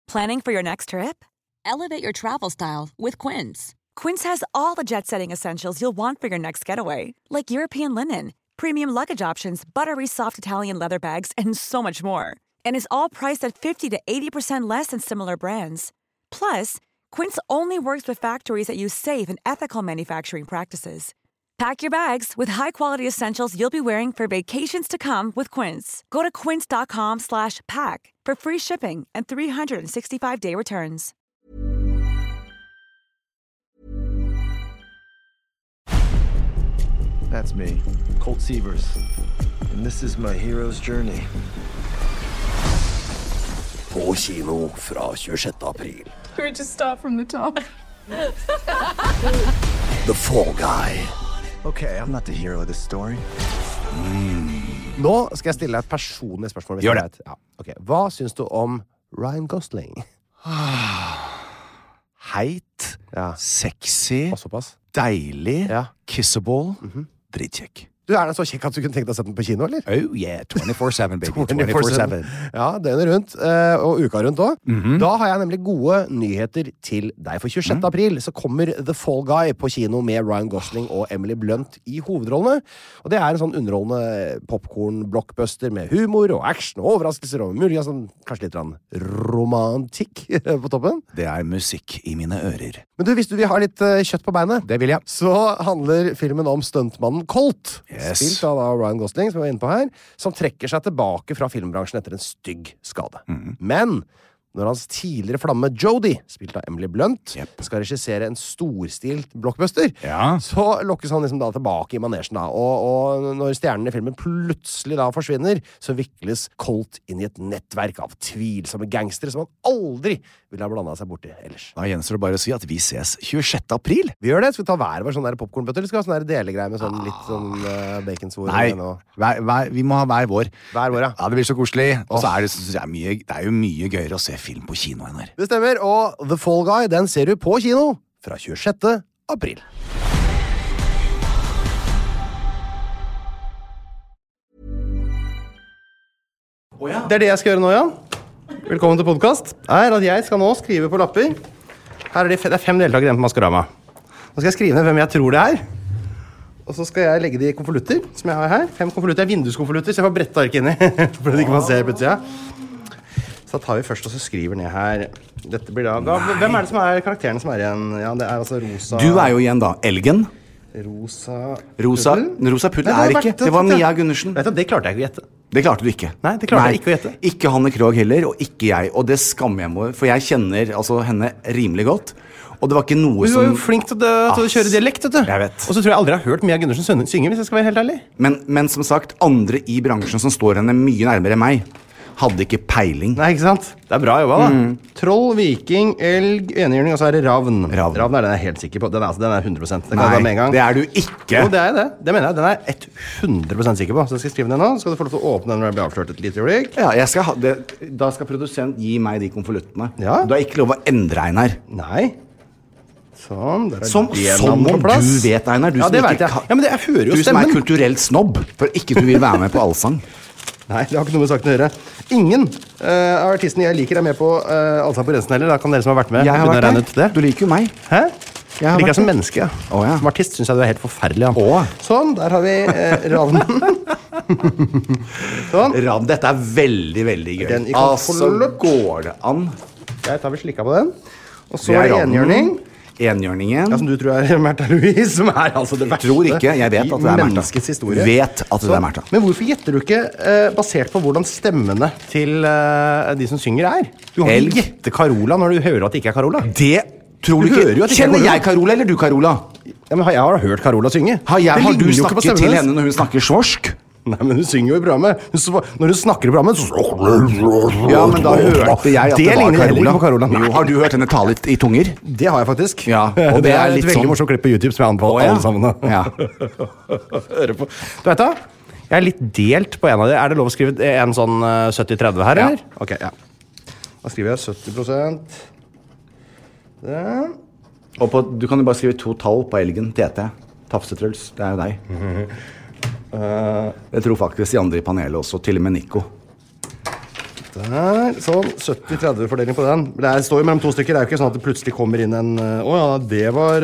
Planning for your next trip? Elevate your travel style with Quince. Quince has all the jet-setting essentials you'll want for your next getaway, like European linen, premium luggage options, buttery soft Italian leather bags, and so much more. And is all priced at 50 to 80% less than similar brands. Plus, Quince only works with factories that use safe and ethical manufacturing practices. Pack your bags with high-quality essentials you'll be wearing for vacations to come with Quince. Go to quince.com/pack for free shipping and 365-day returns. That's me, Colt Sievers. And this is my hero's journey. På kino fra 26. april. Can we just start from the top? The Fall Guy. Okay, I'm not the hero of this story. Nå skal jeg stille deg et personlig spørsmål. Gjør det. Ja. Okay. Hva syns du om Ryan Gosling? Heit, sexy, Og såpass. deilig, Ja. kissable, dritkjekk. Du, er den så kjekk at du kunne tenkt deg å sette den på kino, eller? Oh yeah, 24/7 baby, 24/7. Ja, døgnet rundt, og uka rundt også. Da har jeg nemlig gode nyheter til deg. For 26. april så kommer The Fall Guy på kino med Ryan Gosling og Emily Blunt i hovedrollene. Og det er en sånn underholdende popcorn-blockbuster med humor og action og overraskelser og muligens sånn, kanskje litt romantikk på toppen. Det er musikk i mine ører. Men du, hvis du vil ha litt kjøtt på beinet, Det vil jeg. så handler filmen om stuntmannen Colt, Yes. spilt av Ryan Gosling, som vi var inne på her, som trekker seg tilbake fra filmbransjen etter en stygg skade. Men når hans tidligere flamme Jodie, spilt av Emily Blunt, skal regissere en storstilt blockbuster, Ja. så lokkes han liksom da tilbake i manesjen da. Og når stjernene i filmen plutselig da forsvinner, så vikles Colt inn i et nettverk av tvilsomme gangstere som han aldri ville ha blandet seg borti ellers. Da gjenstår det bare å si at vi ses 26. april. Vi gjør det. Skal vi ta hver vår sånn der popcornbøtter, eller skal vi ha sånn der delegreier med sånn litt sånn baconsvor? Nei, vi må ha hver vår. Hver vår, ja. Ja, det blir så koselig. Og så er det, synes jeg, det er jo mye gøyere å se film på kino enn her. Det stemmer, og The Fall Guy, den ser du på kino fra 26. april. Det er det jeg skal gjøre nå, Jan. Velkommen til podcast. Er at jeg skal nå skrive på lapper. Her er det er 5 deltakere igjen på Maskorama. Nå skal jeg skrive ned hvem jeg tror det er. Og så skal jeg legge de i konvolutter som jeg har her. 5 konvolutter er vinduskonvolutter, så jeg får brette arket inni. For at ikke man ser på utsida. Så tar vi først og så skriver ned her. Dette blir da hvem er det som er karakterene som er igjen? Ja, det er altså Rosa. Du er jo igjen da, Elgen. Rosa Puddel er ikke. Det var Mia Gundersen. Vet du, det klarte jeg ikke å gjette. Det klarte du ikke. Nei, det klarte jeg ikke å gjette. Ikke Hanne Krogh heller, og ikke jeg. Og det skammer jeg meg over, for jeg kjenner altså henne rimelig godt. Og det var ikke noe som... Du er jo flink til å kjøre dialekt, vet du. Jeg vet. Og så tror jeg aldri har hørt Mia Gundersen synge, hvis jeg skal være helt ærlig. Men som sagt, andre i bransjen som står henne mye nærmere meg, hadde ikke peiling. Nei, ikke sant? Det er bra jobba, da. Troll, viking, elg, enhjørning, og så er det ravn. Ravn er den jeg er helt sikker på. Den er 100%. Det kan jeg ta med en gang. det er du ikke. Jo, det er det. Det mener jeg. Den er jeg 100% sikker på. Så jeg skal skrive den nå. Så skal du få lov til å åpne den når jeg blir avslørt et lite øyeblikk. Ja, da skal produsent gi meg de konvoluttene. Ja. Du har ikke lov å endre, Einar. Nei. Sånn, der er Som om du vet, Einar. Du ja, det vet jeg. Ja, men jeg hører jo du stemmen. som er kulturelt snobb, for ikke du vil være med på allsang. Nei, det har ikke noe med saken å gjøre. Ingen av artistene jeg liker er med på Allsang på grensen heller. Da kan dere som har vært med Jeg har begynne å regne vært ut det. der. Du liker jo meg. Hæ? Jeg liker deg som menneske, ja. Ja. Som artist synes jeg du er helt forferdelig, ja. Å. Sånn, der har vi ravnen. Sånn. Ravn, dette er veldig, veldig gøy. Den i Altså, konvolutt. går det an? Jeg tar vel slikka på den. Og så Det er er det ravnen. enhjørning. Enhjørningen. Ja, som du tror er Märtha Louise, som er altså det verste Tror ikke, jeg vet at det er Märtha. menneskets historie. Vet at det er Märtha. Men hvorfor gjetter du ikke basert på hvordan stemmene til de som synger er? Du kan Elg. ikke gjette Carola når du hører at det ikke er Carola. Det tror du Du hører jo ikke. at det ikke er Kjenner Carola. jeg Carola, eller du Carola? Ja, men jeg har hørt Carola synge. Har Det du ligner jo ikke på snakket stemmen til hennes. henne når hun snakker svorsk? Nei, men hun synger jo i programmet. Når hun snakker i programmet så... Ja, men da hørte jeg at det var ligner heller ikke på Carola. Jo, har du hørt henne tale litt i tunger? Det har jeg faktisk. Ja, og det er litt et veldig sånn- morsomt klipp på YouTube som jeg anbefaler ja. alle sammen. Da. Ja. Høre på. Du vet da, jeg er litt delt på en av dem. Er det lov å skrive en sånn 70-30 her, Ja. eller? Ok, ja. Da skriver jeg 70%. Det. Og du kan jo bare skrive 2 tall på elgen, TT. Tafsetruls, det er jo deg. Jeg tror faktisk de andre i panelet også, til og med Nico. Der, sånn, 70-30 fordeling på den. Det står jo mellom to stykker, det jo ikke sånn at det plutselig kommer inn en det var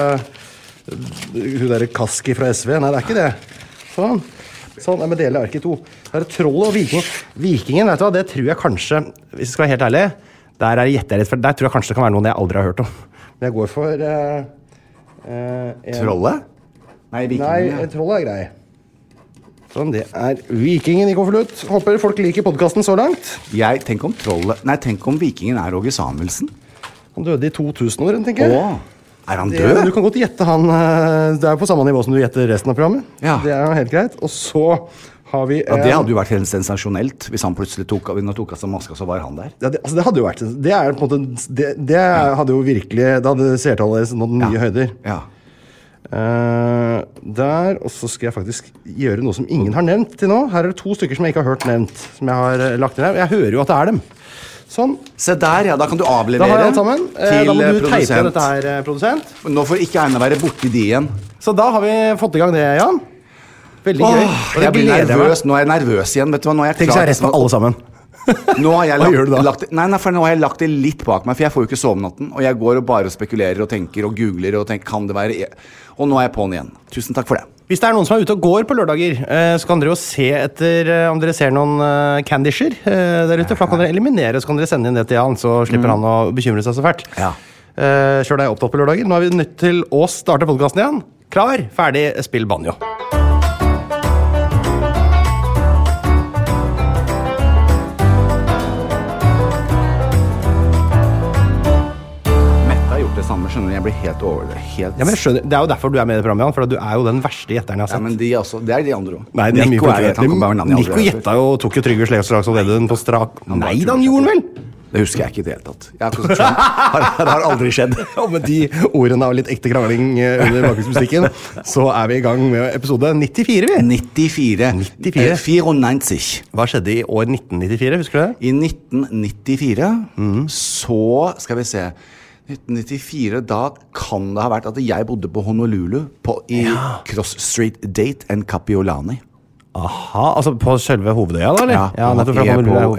hun der Kaski fra SV. Nei, det ikke det. Sånn, jeg må dele arket i to. Det trollet og vikingen, vet du hva, det tror jeg kanskje, hvis jeg skal være helt ærlig, der gjetter jeg litt, for der tror jeg kanskje det kan være noen jeg aldri har hørt om. Men jeg går for Trollet? Nei, vikingen. Nei, trollet grei. Sånn, det vikingen i konvolutt. Håper folk liker podcasten så langt. Tenk om vikingen Åge Samuelsen. Han døde i 2000-åren, tenker jeg. Han død? Du kan godt gjette han. Det jo på samme nivå som du gjetter resten av programmet. Ja. Det jo helt greit. Og så har vi det hadde jo vært helt sensasjonelt hvis han plutselig tok av seg maska, så var han der. Ja, det hadde jo vært på en måte det hadde jo virkelig, da hadde seertallet nådd nye høyder. Ja. Der, og så skal jeg faktisk gjøre noe som ingen har nevnt til nå. Her det 2 stykker som jeg ikke har hørt nevnt, som jeg har lagt inn her. Jeg hører jo at det dem. Sånn. Se der, ja, da kan du avlevere da har jeg sammen. til da må du produsent. teipe dette her, produsent. Nå får ikke Einar være borti de igjen. Så da har vi fått i gang det, Jan. Veldig gøy. Jeg blir nervøs. Nå jeg nervøs igjen. Vet du hva? Nå jeg tenk så jeg resten av alle sammen. Nå har jeg hva gjør du da? For nå har jeg lagt det litt bak meg, for jeg får jo ikke sove natten. Og jeg går og bare spekulerer og tenker og googler og tenker, kan det være Og nå jeg på'n igjen. Tusen takk for det. Hvis det noen som ute og går på lørdager, så kan dere jo se etter om dere ser noen candisher der ute. For da kan dere eliminere, så kan dere sende inn det til Jan, så slipper han å bekymre seg så fælt. Ja. Selv er jeg opptatt på lørdager. Nå vi nødt til å starte podcasten igjen. Klar, ferdig, spill banjo. Det samme, skjønner du, jeg blir helt over Ja, men jeg skjønner, det jo derfor du med i det programmet, Jan, for du jo den verste gjetteren jeg har sett. Ja, men det de andre også. Nei, det mye for Nico gjetta jo, tok jo Trygve Slagsvold Vedum på strak. Nei, da han gjorde den vel? Det husker jeg ikke i det hele tatt. Det har aldri skjedd. Og med de ordene av litt ekte krangling under bakgrunnsmusikken, så vi i gang med episode 94, vi. 94. 94. Hva skjedde i år 1994, husker du det? I 1994, så skal vi se 1994, da kan det ha vært at jeg bodde på Honolulu i Cross Street Date and Kapiolani. Aha, altså på selve hovedøya da, eller? Ja, nettopp fra Honolulu.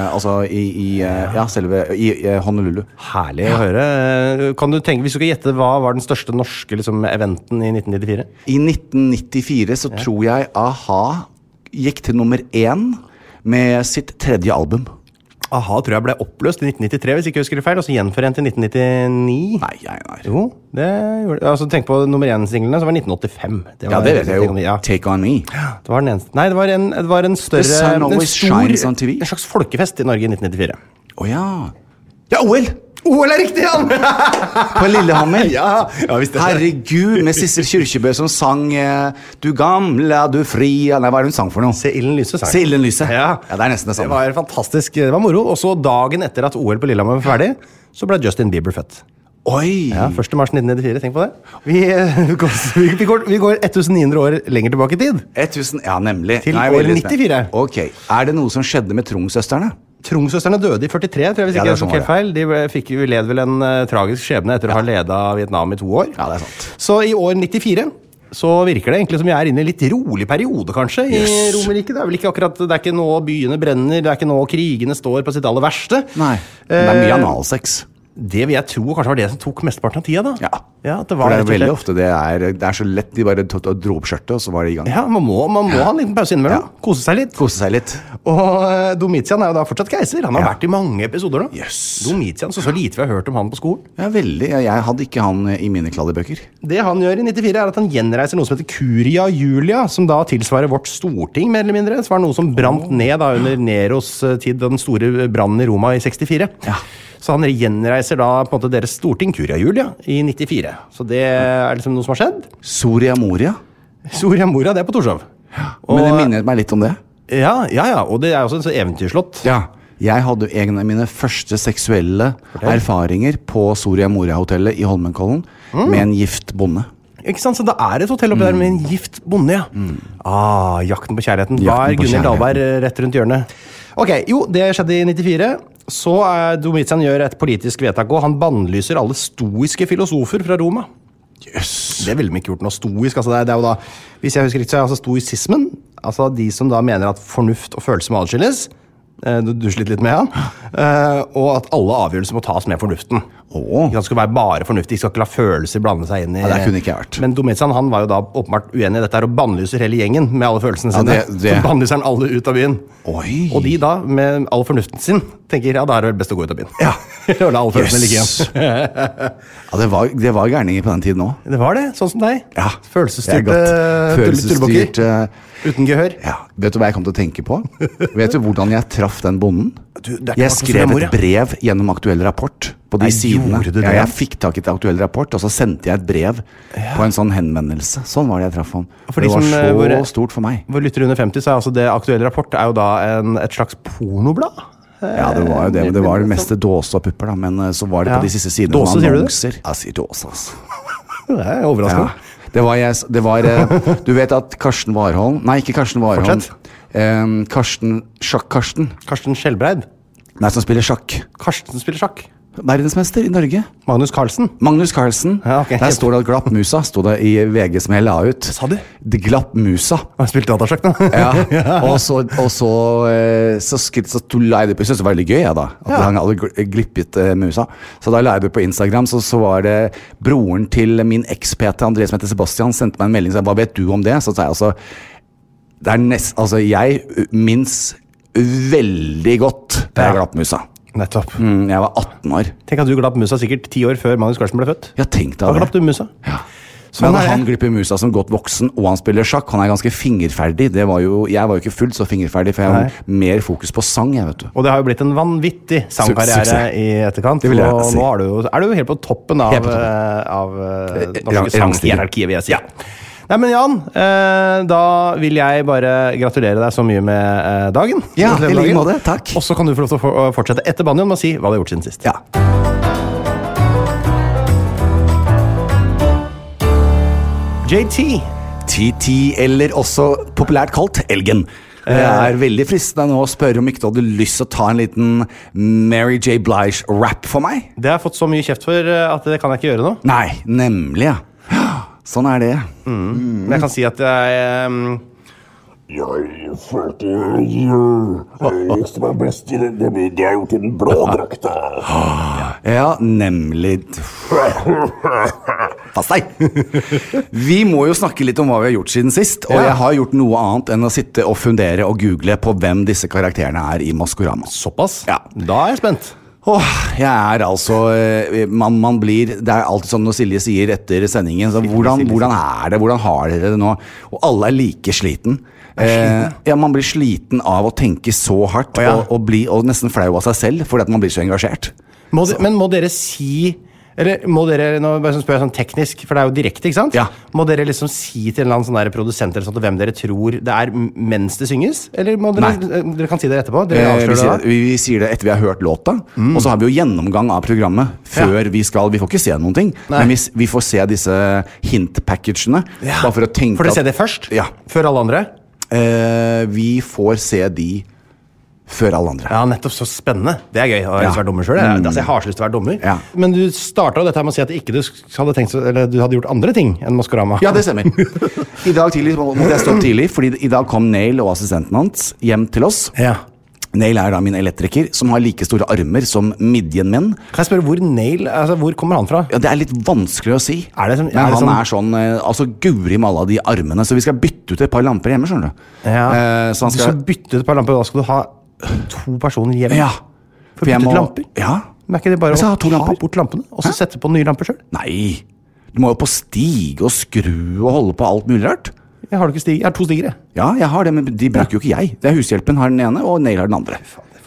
I Honolulu. Herlig å høre. Kan du tenke, hvis du skal gjette, hva var den største norske eventen i 1994? I 1994 så tror jeg A-ha gikk til nummer 1 med sitt 3. album. A-ha tror jeg ble oppløst i 1993, hvis ikke jeg husker det feil, og så gjenforent i 1999. Nei. Jo, det gjorde det. Altså, tenk på nummer 1-singlene, så var 1985. Det vet jeg jo. Ja. Take On Me. Det var den eneste. Nei, det var en større... The Sun Always Shines on TV. En slags folkefest i Norge i 1994. Ja, OL! OL riktig, Jan! På Lillehammer. Ja, visst det. Herregud, med Sissel Kyrkjebø som sang Du gamle, du fri. Nei, hva hun sang for noe? Se ilden lyse sang. Se ilden lyse. Ja, det nesten det samme. Det var fantastisk, det var moro. Og så dagen etter at OL på Lillehammer var ferdig, så ble Justin Bieber født. Oi! Ja, 1. mars 1994, tenk på det. Vi går 1900 år lenger tilbake i tid. 1000, ja, nemlig. Til år 94. Ok, det noe som skjedde med Trungsøsterne? Trungsøsterne døde i 43, tror jeg, hvis ikke jeg tok helt feil. De led vel en tragisk skjebne etter å ha ledet Vietnam i 2 år. Ja, det sant. Så i år 94 så virker det egentlig som vi inne i en litt rolig periode, kanskje, i Romerike. Det vel ikke akkurat, det ikke nå byene brenner, det ikke nå krigene står på sitt aller verste. Nei, det mye analsex. Det vil jeg tro kanskje var det som tok mesteparten av tida da. Ja, det var for det veldig ofte det så lett, de bare dro opp skjørtet, og så var det i gang. Ja, man må ha en liten pause innimellom. Kose seg litt. Og Domitian jo da fortsatt keiser. Han har vært i mange episoder da. Domitian, så lite vi har hørt om han på skolen. Ja, veldig. Jeg hadde ikke han i mine kladdebøker. Det han gjør i 94 at han gjenreiser noe som heter Curia Julia, som da tilsvarer vårt storting, mer eller mindre. Så var det noe som brant ned da under Neros tid, den store brannen i Roma i 64. Ja. Så han gjenreiser da på en måte deres storting, Curia Julia, i 94. Så det liksom noe som har skjedd. Soria Moria? Soria Moria, det på Torshov. Men det minner meg litt om det. Ja, og det også en sånn eventyrslott. Ja, jeg hadde en av mine første seksuelle erfaringer på Soria Moria-hotellet i Holmenkollen med en gift bonde. Ikke sant, så da et hotell oppi der med en gift bonde, ja. Jakten på kjærligheten. Da Gunnhild Dahlberg rett rundt hjørnet. Ok, jo, det skjedde i 94. Så Domitian gjør et politisk vedtak, og han bannlyser alle stoiske filosofer fra Roma. Det ville de ikke gjort noe stoisk. Altså det jo da, hvis jeg husker riktig, så stoisismen, altså de som da mener at fornuft og følelse må adskilles, Du sliter litt med han. Og at alle avgjørelser må tas med fornuften. Det skal være bare fornuftig, skal ikke la følelser blande seg inn i... Ja, det kunne ikke jeg vært. Men Domitian, han var jo da åpenbart uenig i dette her, og bannlyser hele gjengen med alle følelsene sine. Så bannlyser han alle ut av byen. Og de da, med all fornuften sin, tenker, ja, da er det vel best å gå ut av byen. Ja. Og la alle følelsene ligge igjen. Ja, det var gærninger på den tiden også. Det var det, sånn som deg. Ja. Følelsesstyrt uten gehør. Ja. Vet du hva jeg kom til å tenke på? Vet du hvordan jeg traff den bonden? Jeg skrev et brev gjennom Aktuell Rapport på de sidene. Jeg fikk tak i et Aktuell Rapport, og så sendte jeg et brev på en sånn henvendelse. Sånn var det jeg traff han. Det var så stort for meg. For lytter under 50, så er altså det Aktuell Rapport er jo da et slags pornoblad. Ja, det var jo det, men det var det meste dåse og pupper da, men så var det på de siste sidene. Dåse, sier du det? Jeg sier dåse, altså. Det er overraskende. Ja. Du vet at Karsten Warholm... Nei, ikke Karsten Warholm. Karsten Skjelbreid. Nei, som spiller sjakk. Karsten spiller sjakk. Verdensmester i Norge. Magnus Carlsen. Ja, okay. Der står det at glapp musa, stod det i VG som jeg la ut. Sa du? Det glapp musa. Han spilte datasjakk da. Ja, og så la jeg det på, jeg synes det var veldig gøy da, at han hadde glippet musa. Så da la jeg det på Instagram, så var det broren til min eks-PT, Andreas som heter Sebastian, sendte meg en melding, så hva vet du om det? Så sa jeg jeg minns veldig godt da jeg glapp musa. Nettopp. Jeg var 18 år. Tenk at du glapp musa sikkert 10 år før Magnus Carlsen ble født. Ja, tenk deg det. Da glapp du musa. Ja. Men han glipper musa som godt voksen, og han spiller sjakk. Han er ganske fingerferdig. Jeg var jo ikke fullt så fingerferdig, for jeg har mer fokus på sang, jeg vet du. Og det har jo blitt en vanvittig sangkarriere i etterkant. Og nå er du jo helt på toppen av norske sanghierarkiet, vil jeg si. Ja. Nei, men Jan, da vil jeg bare gratulere deg så mye med dagen. Ja, i like måte, takk. Og så kan du få lov til å fortsette etter banjoen med å si hva du har gjort siden sist. Ja. JT. TT, eller også populært kalt Elgen. Det er veldig fristende nå å spørre om ikke du hadde lyst til å ta en liten Mary J. Blige-rap for meg? Det har jeg fått så mye kjeft for at det kan jeg ikke gjøre nå. Nei, nemlig, ja. Sånn er det. Men jeg kan si at jeg følte jeg som er best i det jeg har gjort i den blå drakta. Ja, nemlig. Pass deg. Vi må jo snakke litt om hva vi har gjort siden sist, og jeg har gjort noe annet enn å sitte og fundere og google på hvem disse karakterene er i Maskorama. Såpass? Ja. Da er jeg spent. Jeg er altså man blir, det er alltid sånn når Silje sier etter sendingen så hvordan er det, hvordan har dere det nå, og alle er like sliten. Man blir sliten av å tenke så hardt og nesten flau av seg selv fordi at man blir så engasjert. Men må dere si, eller må dere, nå spør jeg sånn teknisk, for det er jo direkte, ikke sant? Ja. Må dere liksom si til en eller annen sånn der produsent eller sånt, hvem dere tror det er mens det synges? Eller må dere kan si det etterpå? Vi sier det etter vi har hørt låta, og så har vi jo gjennomgang av programmet før vi får ikke se noen ting, men vi får se disse hint-packagene, bare for å tenke får dere se det først? Ja. Før alle andre? Vi får se de før alle andre. Ja, nettopp, så spennende. Det er gøy, jeg har lyst til å være dommer selv. Jeg har så lyst til å være dommer. Ja. Men du startet dette med å si at ikke du hadde tenkt, eller du hadde gjort andre ting enn Maskorama. Ja, det stemmer. I dag tidlig måtte jeg stå tidlig, fordi i dag kom Neil og assistenten hans hjem til oss. Ja. Neil er da min elektriker, som har like store armer som midjen min. Kan jeg spørre hvor kommer han fra? Ja, det er litt vanskelig å si. Men han er sånn, guri med alle de armene, så vi skal bytte ut et par lamper hjemme, skjønner du. Ja, så du skal bytte ut et par lamper, da skal du ha 2 personer hjemme? Ja. For å bytte ut lamper? Ja. Men er ikke det bare å ta bort lampene, og så sette på nye lamper selv? Nei, du må jo på stige og skru og holde på alt mulig rart. Jeg har 2 stigere. Ja, jeg har det, men de bruker jo ikke jeg. Det er Hushjelpen har den ene, og Neil har den andre.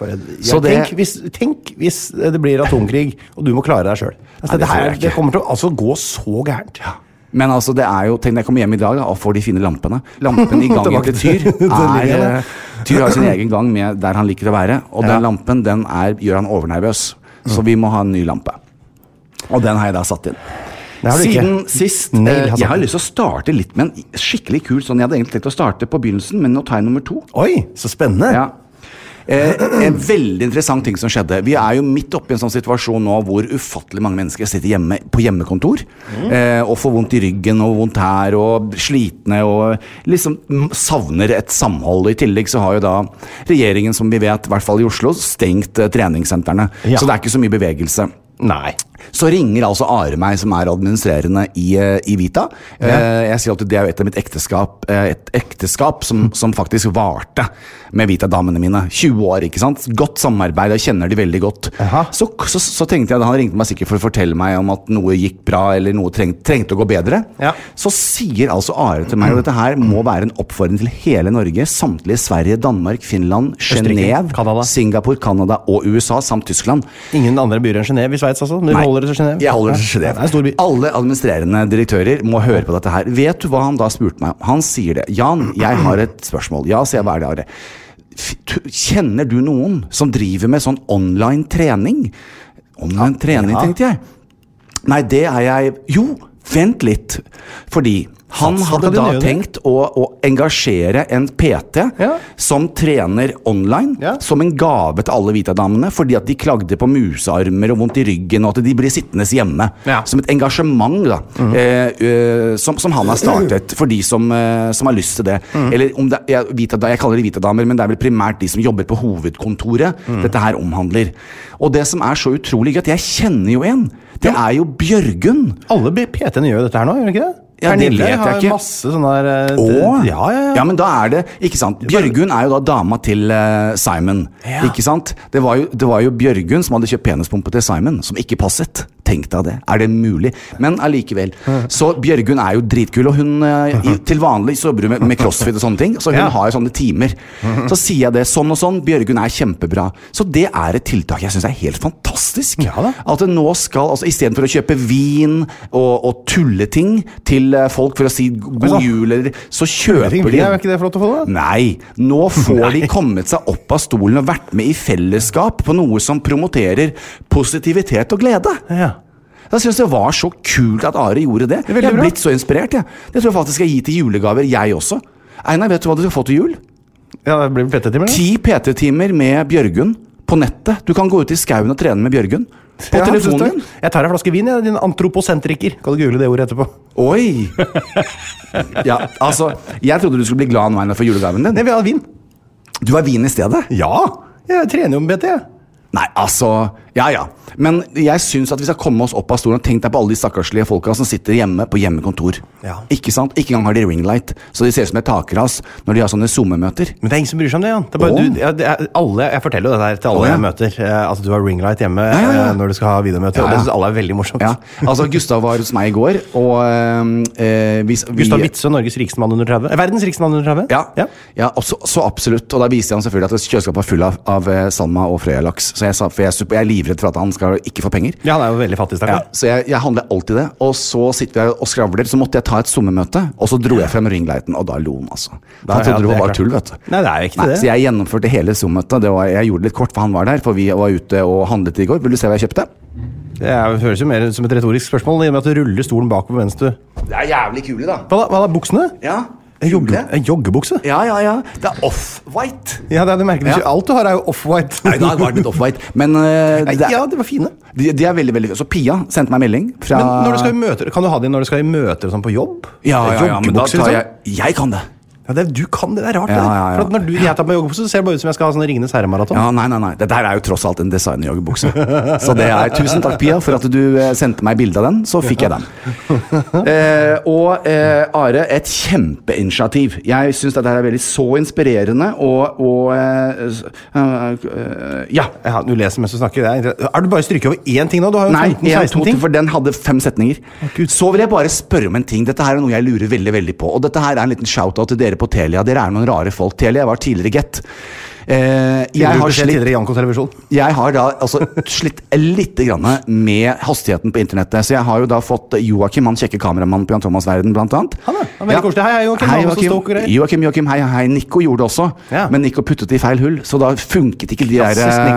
Tenk hvis det blir atomkrig, og du må klare deg selv. Det kommer til å gå så gærent. Ja. Men altså, det er jo, tenk når jeg kommer hjem i dag og får de fine lampene. Lampen i gangen til Tyr Tyr har sin egen gang med der han liker å være, og den lampen, gjør han overnervøs. Så vi må ha en ny lampe. Og den har jeg da satt inn. Siden sist, jeg har lyst til å starte litt med en skikkelig kul, sånn jeg hadde egentlig tenkt å starte på begynnelsen, men nå tar jeg nummer 2. Oi, så spennende. Ja. En veldig interessant ting som skjedde. Vi jo midt oppe I en sånn situasjon nå hvor ufattelig mange mennesker sitter hjemme på hjemmekontor og får vondt I ryggen og vondt her og slitne og liksom savner et samhold. I tillegg så har jo da regjeringen, som vi vet, I hvert fall I Oslo, stengt treningssentrene. Så det ikke så mye bevegelse. Nei. Så ringer altså Are meg, som administrerende I Vita. Jeg sier alltid, det jo et av mitt ekteskap som faktisk varte med Vita-damene mine. 20 år, ikke sant? Godt samarbeid, jeg kjenner de veldig godt. Så tenkte jeg, han ringte meg sikkert for å fortelle meg om at noe gikk bra, eller noe trengte å gå bedre. Så sier altså Are til meg, og dette her må være en oppfordring til hele Norge, samtlige Sverige, Danmark, Finland, Genève, Singapore, Kanada og USA, samt Tyskland. Ingen andre byer enn Genève I Sveits altså? Men holder det til Genève? Jeg holder det til Genève. Det en stor by. Alle administrerende direktører må høre på dette her. Vet du hva han da spurte meg om? Han sier det. Jan, jeg har et spørsmål. Ja, sier jeg, hva det, Are? Kjenner du noen som driver med sånn online trening? Online trening, tenkte jeg. Nei, det jeg... Jo, vent litt. Fordi... Han hadde da tenkt å engasjere en PT som trener online som en gave til alle Vita-damene fordi at de klagde på musearmer og vondt I ryggen og at de blir sittende hjemme som et engasjement da som han har startet for de som har lyst til det eller om det, jeg kaller det Vita-damer men det vel primært de som jobber på hovedkontoret dette her omhandler og det som så utrolig gøy at jeg kjenner jo en det jo Bjørgun alle PT-ene gjør dette her nå, gjør det ikke det? Ja, det vet jeg ikke. Masse sånne der... Ja, men da det, ikke sant? Bjørgun jo da dama til Simon, ikke sant? Det var jo Bjørgun som hadde kjøpt penispumpe til Simon, som ikke passet. Tenk deg det. Det mulig? Men allikevel. Så Bjørgun jo dritkul, og hun til vanlig så jobber hun med crossfit og sånne ting, så hun har sånne timer. Så sier jeg det, sånn og sånn, Bjørgun kjempebra. Så det et tiltak jeg synes helt fantastisk. At det nå skal, altså i stedet for å kjøpe vin og tulleting til folk for å si god jul eller, så kjøper de ikke det flott å få det? Nei, nå får de kommet seg opp av stolen og vært med I fellesskap på noe som promoterer positivitet og glede Da synes jeg det var så kult at Are gjorde det Jeg blitt så inspirert Det tror jeg faktisk jeg gi til julegaver, jeg også Einar, vet du hva du skal få til jul? Ja, det blir PT-timer 10 PT-timer med Bjørgun på nettet Du kan gå ut I skauen og trene med Bjørgun På telefonen din Jeg tar en flaske vin, din antroposentriker Kan du google det ordet etterpå? Oi Ja, altså Jeg trodde du skulle bli glad nå for julegaven din Nei, vi har vin Du har vin I stedet? Ja, jeg trener jo med BT Nei, altså, ja Men jeg synes at vi skal komme oss opp av stolen Og tenk deg på alle de stakkarslige folka som sitter hjemme på hjemmekontor Ikke sant? Ikke engang har de ringlight Så de ser ut som et takras når de har sånne Zoom-møter Men det ingen som bryr seg om det, Jan Det bare alle, jeg forteller jo det der til alle jeg møter At du har ringlight hjemme når du skal ha videomøter Og det synes alle veldig morsomt Altså, Gustav var hos meg I går Og Gustav Witzøe, Norges rikeste mann under 30 Verdens rikeste mann under 30 Ja, så absolutt Og da viste han selvfølgelig at kjøleskapet var full av salma og frøyalaks Så jeg sa, for jeg livredd for at han skal ikke få penger Ja, han jo veldig fattig stakkar Så jeg handler alltid det Og så sitter jeg og skravler Så måtte jeg ta et Zoom-møte Og så dro jeg frem ringlighten Og da lo han altså Han trodde det var tull, vet du Nei, det ikke det Så jeg gjennomførte hele Zoom-møtet Jeg gjorde det litt kort for han var der For vi var ute og handlet I går Vil du se hva jeg kjøpte? Det føles jo mer som et retorisk spørsmål I og med at du ruller stolen bakover mens du Det jævlig kule da Hva buksene? Ja En joggebukse? Ja Det off-white Ja, det merker du Alt du har jo off-white Nei, det var litt off-white Men ja, det var fine De veldig, veldig Så Pia sendte meg melding fra... Men når du skal I møter Kan du ha det når du skal I møter sånn på jobb? Ja, men da tar jeg kan det Ja, du kan det, det rart ja. For at når jeg tar på joggebukse Så ser det bare ut som jeg skal ha sånne Ringenes herre-maraton Ja, nei Dette her jo tross alt en designer-joggebukse Så det tusen takk Pia For at du sendte meg bildet av den Så fikk jeg den Og Are, et kjempeinitiativ Jeg synes dette her veldig så inspirerende Og ja Du leser mens du snakker du bare stryket over én ting nå? Du har jo 15-16 ting For den hadde 5 setninger Så vil jeg bare spørre om en ting Dette her noe jeg lurer veldig, veldig på Og dette her en liten shout-out til dere på Telia, dere noen rare folk Telia var tidligere Get jeg har da altså, slitt litt grann med hastigheten på internettet Så jeg har jo da fått Joachim, han kjekke kameramann på Jan Thomas Verden blant annet Han veldig koselig, hei Joachim, hei Nico gjorde det også Men Nico puttet det I feil hull Så da funket ikke de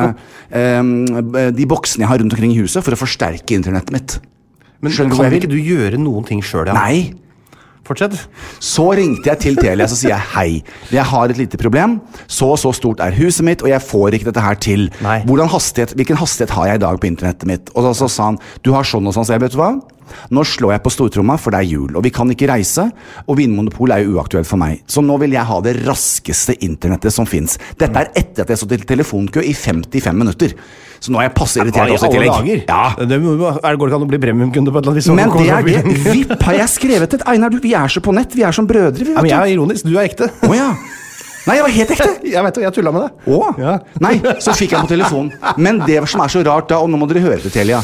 de boksene jeg har rundt omkring I huset For å forsterke internettet mitt Men kan ikke du gjøre noen ting selv? Nei Fortsett. Så ringte jeg til Telia, så sier jeg hei. Jeg har et lite problem. Så stort er huset mitt, og jeg får ikke dette her til. Nei. Hvilken hastighet har jeg i dag på internettet mitt? Og så sa han, du har sånn og sånn, så jeg vet du hva? Nå slår jeg på stortromma, for det er jul, og vi kan ikke reise, og Vinmonopol er jo uaktuelt for meg. Så nå vil jeg ha det raskeste internettet som finnes. Dette er etter at jeg stod til telefonkø i 55 minutter. Så nå er jeg passe irritert også i tillegg. Ja. Det går ikke an å bli premiumkunde på et eller annet vis. Men det er det. Vipp har jeg skrevet et. Einar, vi er så på nett. Vi er som brødre. Vi, men jeg er ironisk. Du er ekte. Åja. Nei, jeg var helt ekte. Jeg vet det, jeg tullet med det. Åh. Ja. Nei, så fikk jeg på telefonen. Men det som er så rart da, og nå må dere høre til Telia.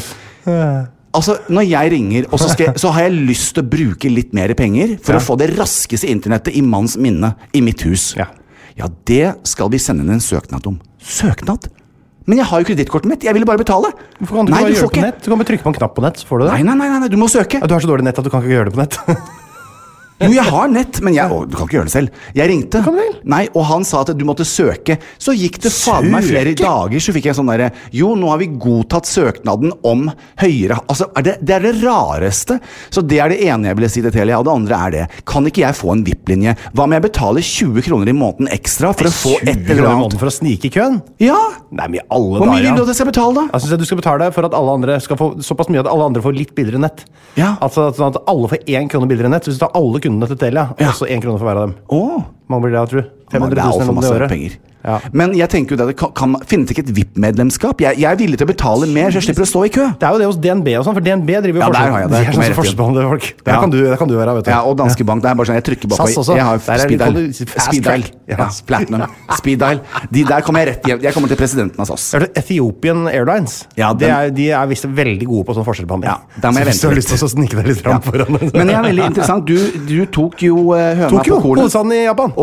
Altså, når jeg ringer, og så har jeg lyst til å bruke litt mer penger for å få det raskeste internettet i manns minne i mitt hus. Ja, det skal vi sende inn en søknad om. Søknad? Men jeg har jo kredittkortet mitt, jeg ville bare betale. Hvorfor kan du ikke gjøre det på nett? Du kan bare trykke på en knapp på nett, så får du det. Nei, du må søke. Ja, du har så dårlig nett at du kan ikke gjøre det på nett. Jo, jeg har nett, men du kan ikke gjøre det selv. Jeg ringte. Nei, og han sa at du måtte søke. Så gikk det faen meg flere dager, så fikk jeg sånn der, jo, nå har vi godtatt søknaden om høyere. Altså, det er det rareste. Så det er det ene jeg ville si til Telia, og det andre er det. Kan ikke jeg få en VIP-linje? Hva med jeg betaler 20 kroner i måneden ekstra for å få et eller annet? 20 kroner i måneden for å snike i køen? Ja. Nei, men alle Hvor mye vil du at jeg skal betale da? Jeg synes du skal betale for at alle andre skal få såpass mye at alle andre får litt billigere nett. Ja. Altså at alle får 1 krone billigere nett. Hvis du tar alle kundene til Telia, også 1 krone for hver av dem. Mange blir det, tror du? 500 000 eller noe det året. Penger. Ja. Men jeg tenker jo det finnes ikke et VIP-medlemskap. Jeg er villig til å betale mer, så jeg slipper å stå i kø. Det er jo det hos DNB og sånn, for DNB driver jo der har jeg det. De er sånn forskjellsbehandlede folk. Det kan du være, vet du. Ja, og Danske Bank, det er bare sånn, jeg trykker bare på. SAS også. Jeg har Speed-dial. Platinum. Speed-dial. De der kommer jeg rett hjem. Jeg kommer til presidenten av SAS. Ethiopian Airlines. Ja, de er visst veldig gode på sånn forskjellsbehandling. Ja, da må jeg vente litt. Hvis du har lyst til å snike deg litt fram foran. Men det er veldig interessant. Du tok jo høna på kornet. Hovedstaden i Japan.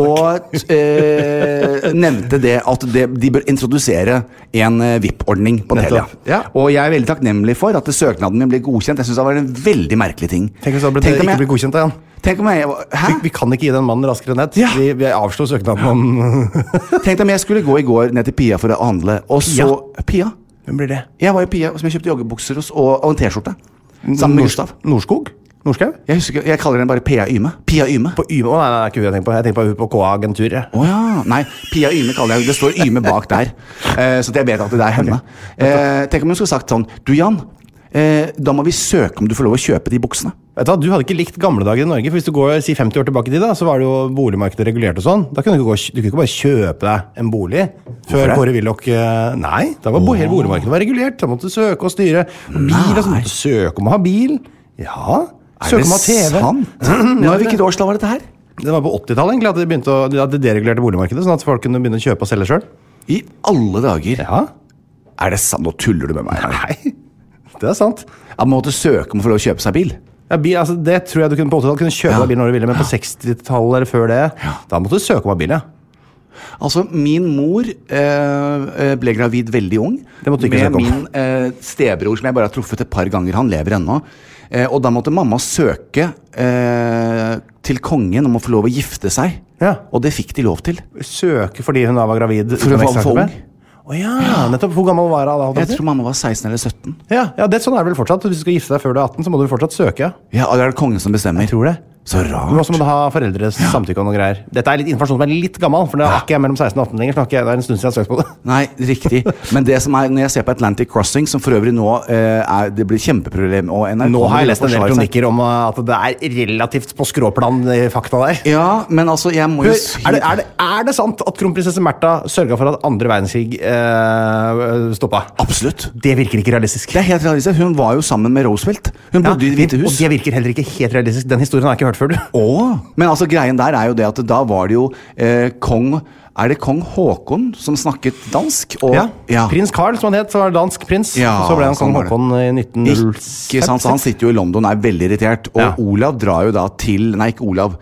Og nevnte det at de bør introdusere en VIP-ordning på Telia. Ja. Og jeg er veldig takknemlig for at søknaden min ble godkjent. Jeg synes det var en veldig merkelig ting. Tenk hvis det ikke ble godkjent, Jan. Tenk om jeg... Hæ? Vi kan ikke gi den mannen raskere nett. Ja. Vi avslår søknaden om... Tenk om jeg skulle gå i går ned til Pia for å handle, og så... Pia? Hvem blir det? Jeg var i Pia, som jeg kjøpte joggebukser og en t-skjorte. Sammen med Gustav. Norskog? Norskau? Jeg kaller den bare Pia Yme. Pia Yme. På Yme? Nei, det er ikke hun jeg tenker på. Jeg tenker på KA Agentur. Ja. Nei, Pia Yme kaller jeg. Det står Yme bak der. Så jeg vet at det er henne. Tenk om hun skulle sagt sånn, du Jan, da må vi søke om du får lov å kjøpe de buksene. Vet du hadde ikke likt gamle dager i Norge, for hvis du går 50 år tilbake i tid, da, så var det jo boligmarkedet regulert og sånn. Da kunne du kunne ikke bare kjøpe deg en bolig før Kåre Willoch. Nei, da var hele boligmarkedet var regulert. Da måtte du søke og styre bil, og så måtte du søke om å ha bil. Ja, søke om å ha TV. Hvilket årslag var dette her? Det var på 80-tallet egentlig at de begynte at de deregulerte boligmarkedet, sånn at folk kunne begynne å kjøpe og selge selv. I alle dager? Ja. Er det sant? Nå tuller du med meg. Nei, det er sant. Man måtte søke om å få lov å kjøpe seg bil? Ja, bil, altså, det tror jeg du kunne på 80-tallet. Kunne kjøpe deg bil når du ville, men på 60-tallet eller før det, da måtte du søke om å ha bil, ja. Altså, min mor ble gravid veldig ung med min stebror, som jeg bare har truffet et par ganger. Han lever ennå. Og da måtte mamma søke til kongen om å få lov å gifte seg. Ja. Og det fikk de lov til. Søke fordi hun da var gravid? For hun var for ung. Nettopp. Hvor gammel var hun da? Jeg tror mamma var 16 eller 17. Ja, sånn er det vel fortsatt. Hvis du skal gifte deg før du er 18, så må du fortsatt søke. Ja, og det er det kongen som bestemmer. Jeg tror det. Så rart. Men også må du ha foreldres samtykke og noe greier. Dette er litt informasjon som er litt gammel, for det er ikke jeg mellom 16 og 18 lenger. Det er en stund siden jeg har søkt på det. Nei, riktig. Men det som er, når jeg ser på Atlantic Crossing, som for øvrig nå det blir kjempeproblem, og NRK... Nå har jeg lest en del kronikker om at det er relativt på skråplan fakta der. Ja, men altså, jeg må jo si... Er det sant at kronprinsesse Märtha sørget for at 2. verdenskrig stoppet? Absolutt. Det virker ikke realistisk. Det er helt realistisk. Hun var jo sammen med Roosevelt. Hun bodde i Det hvite hus. Og det virker heller ikke helt realistisk. Den historien har jeg ikke hørt før, du. Men altså, greien der er jo det at da var det jo er det kong Håkon som snakket dansk? Og, Prins Karl, som han het, så var det dansk prins. Så ble han kong Håkon i 1906. Ikke sant, så han sitter jo i London og er veldig irritert. Og Olav drar jo da til... Nei, ikke Olav.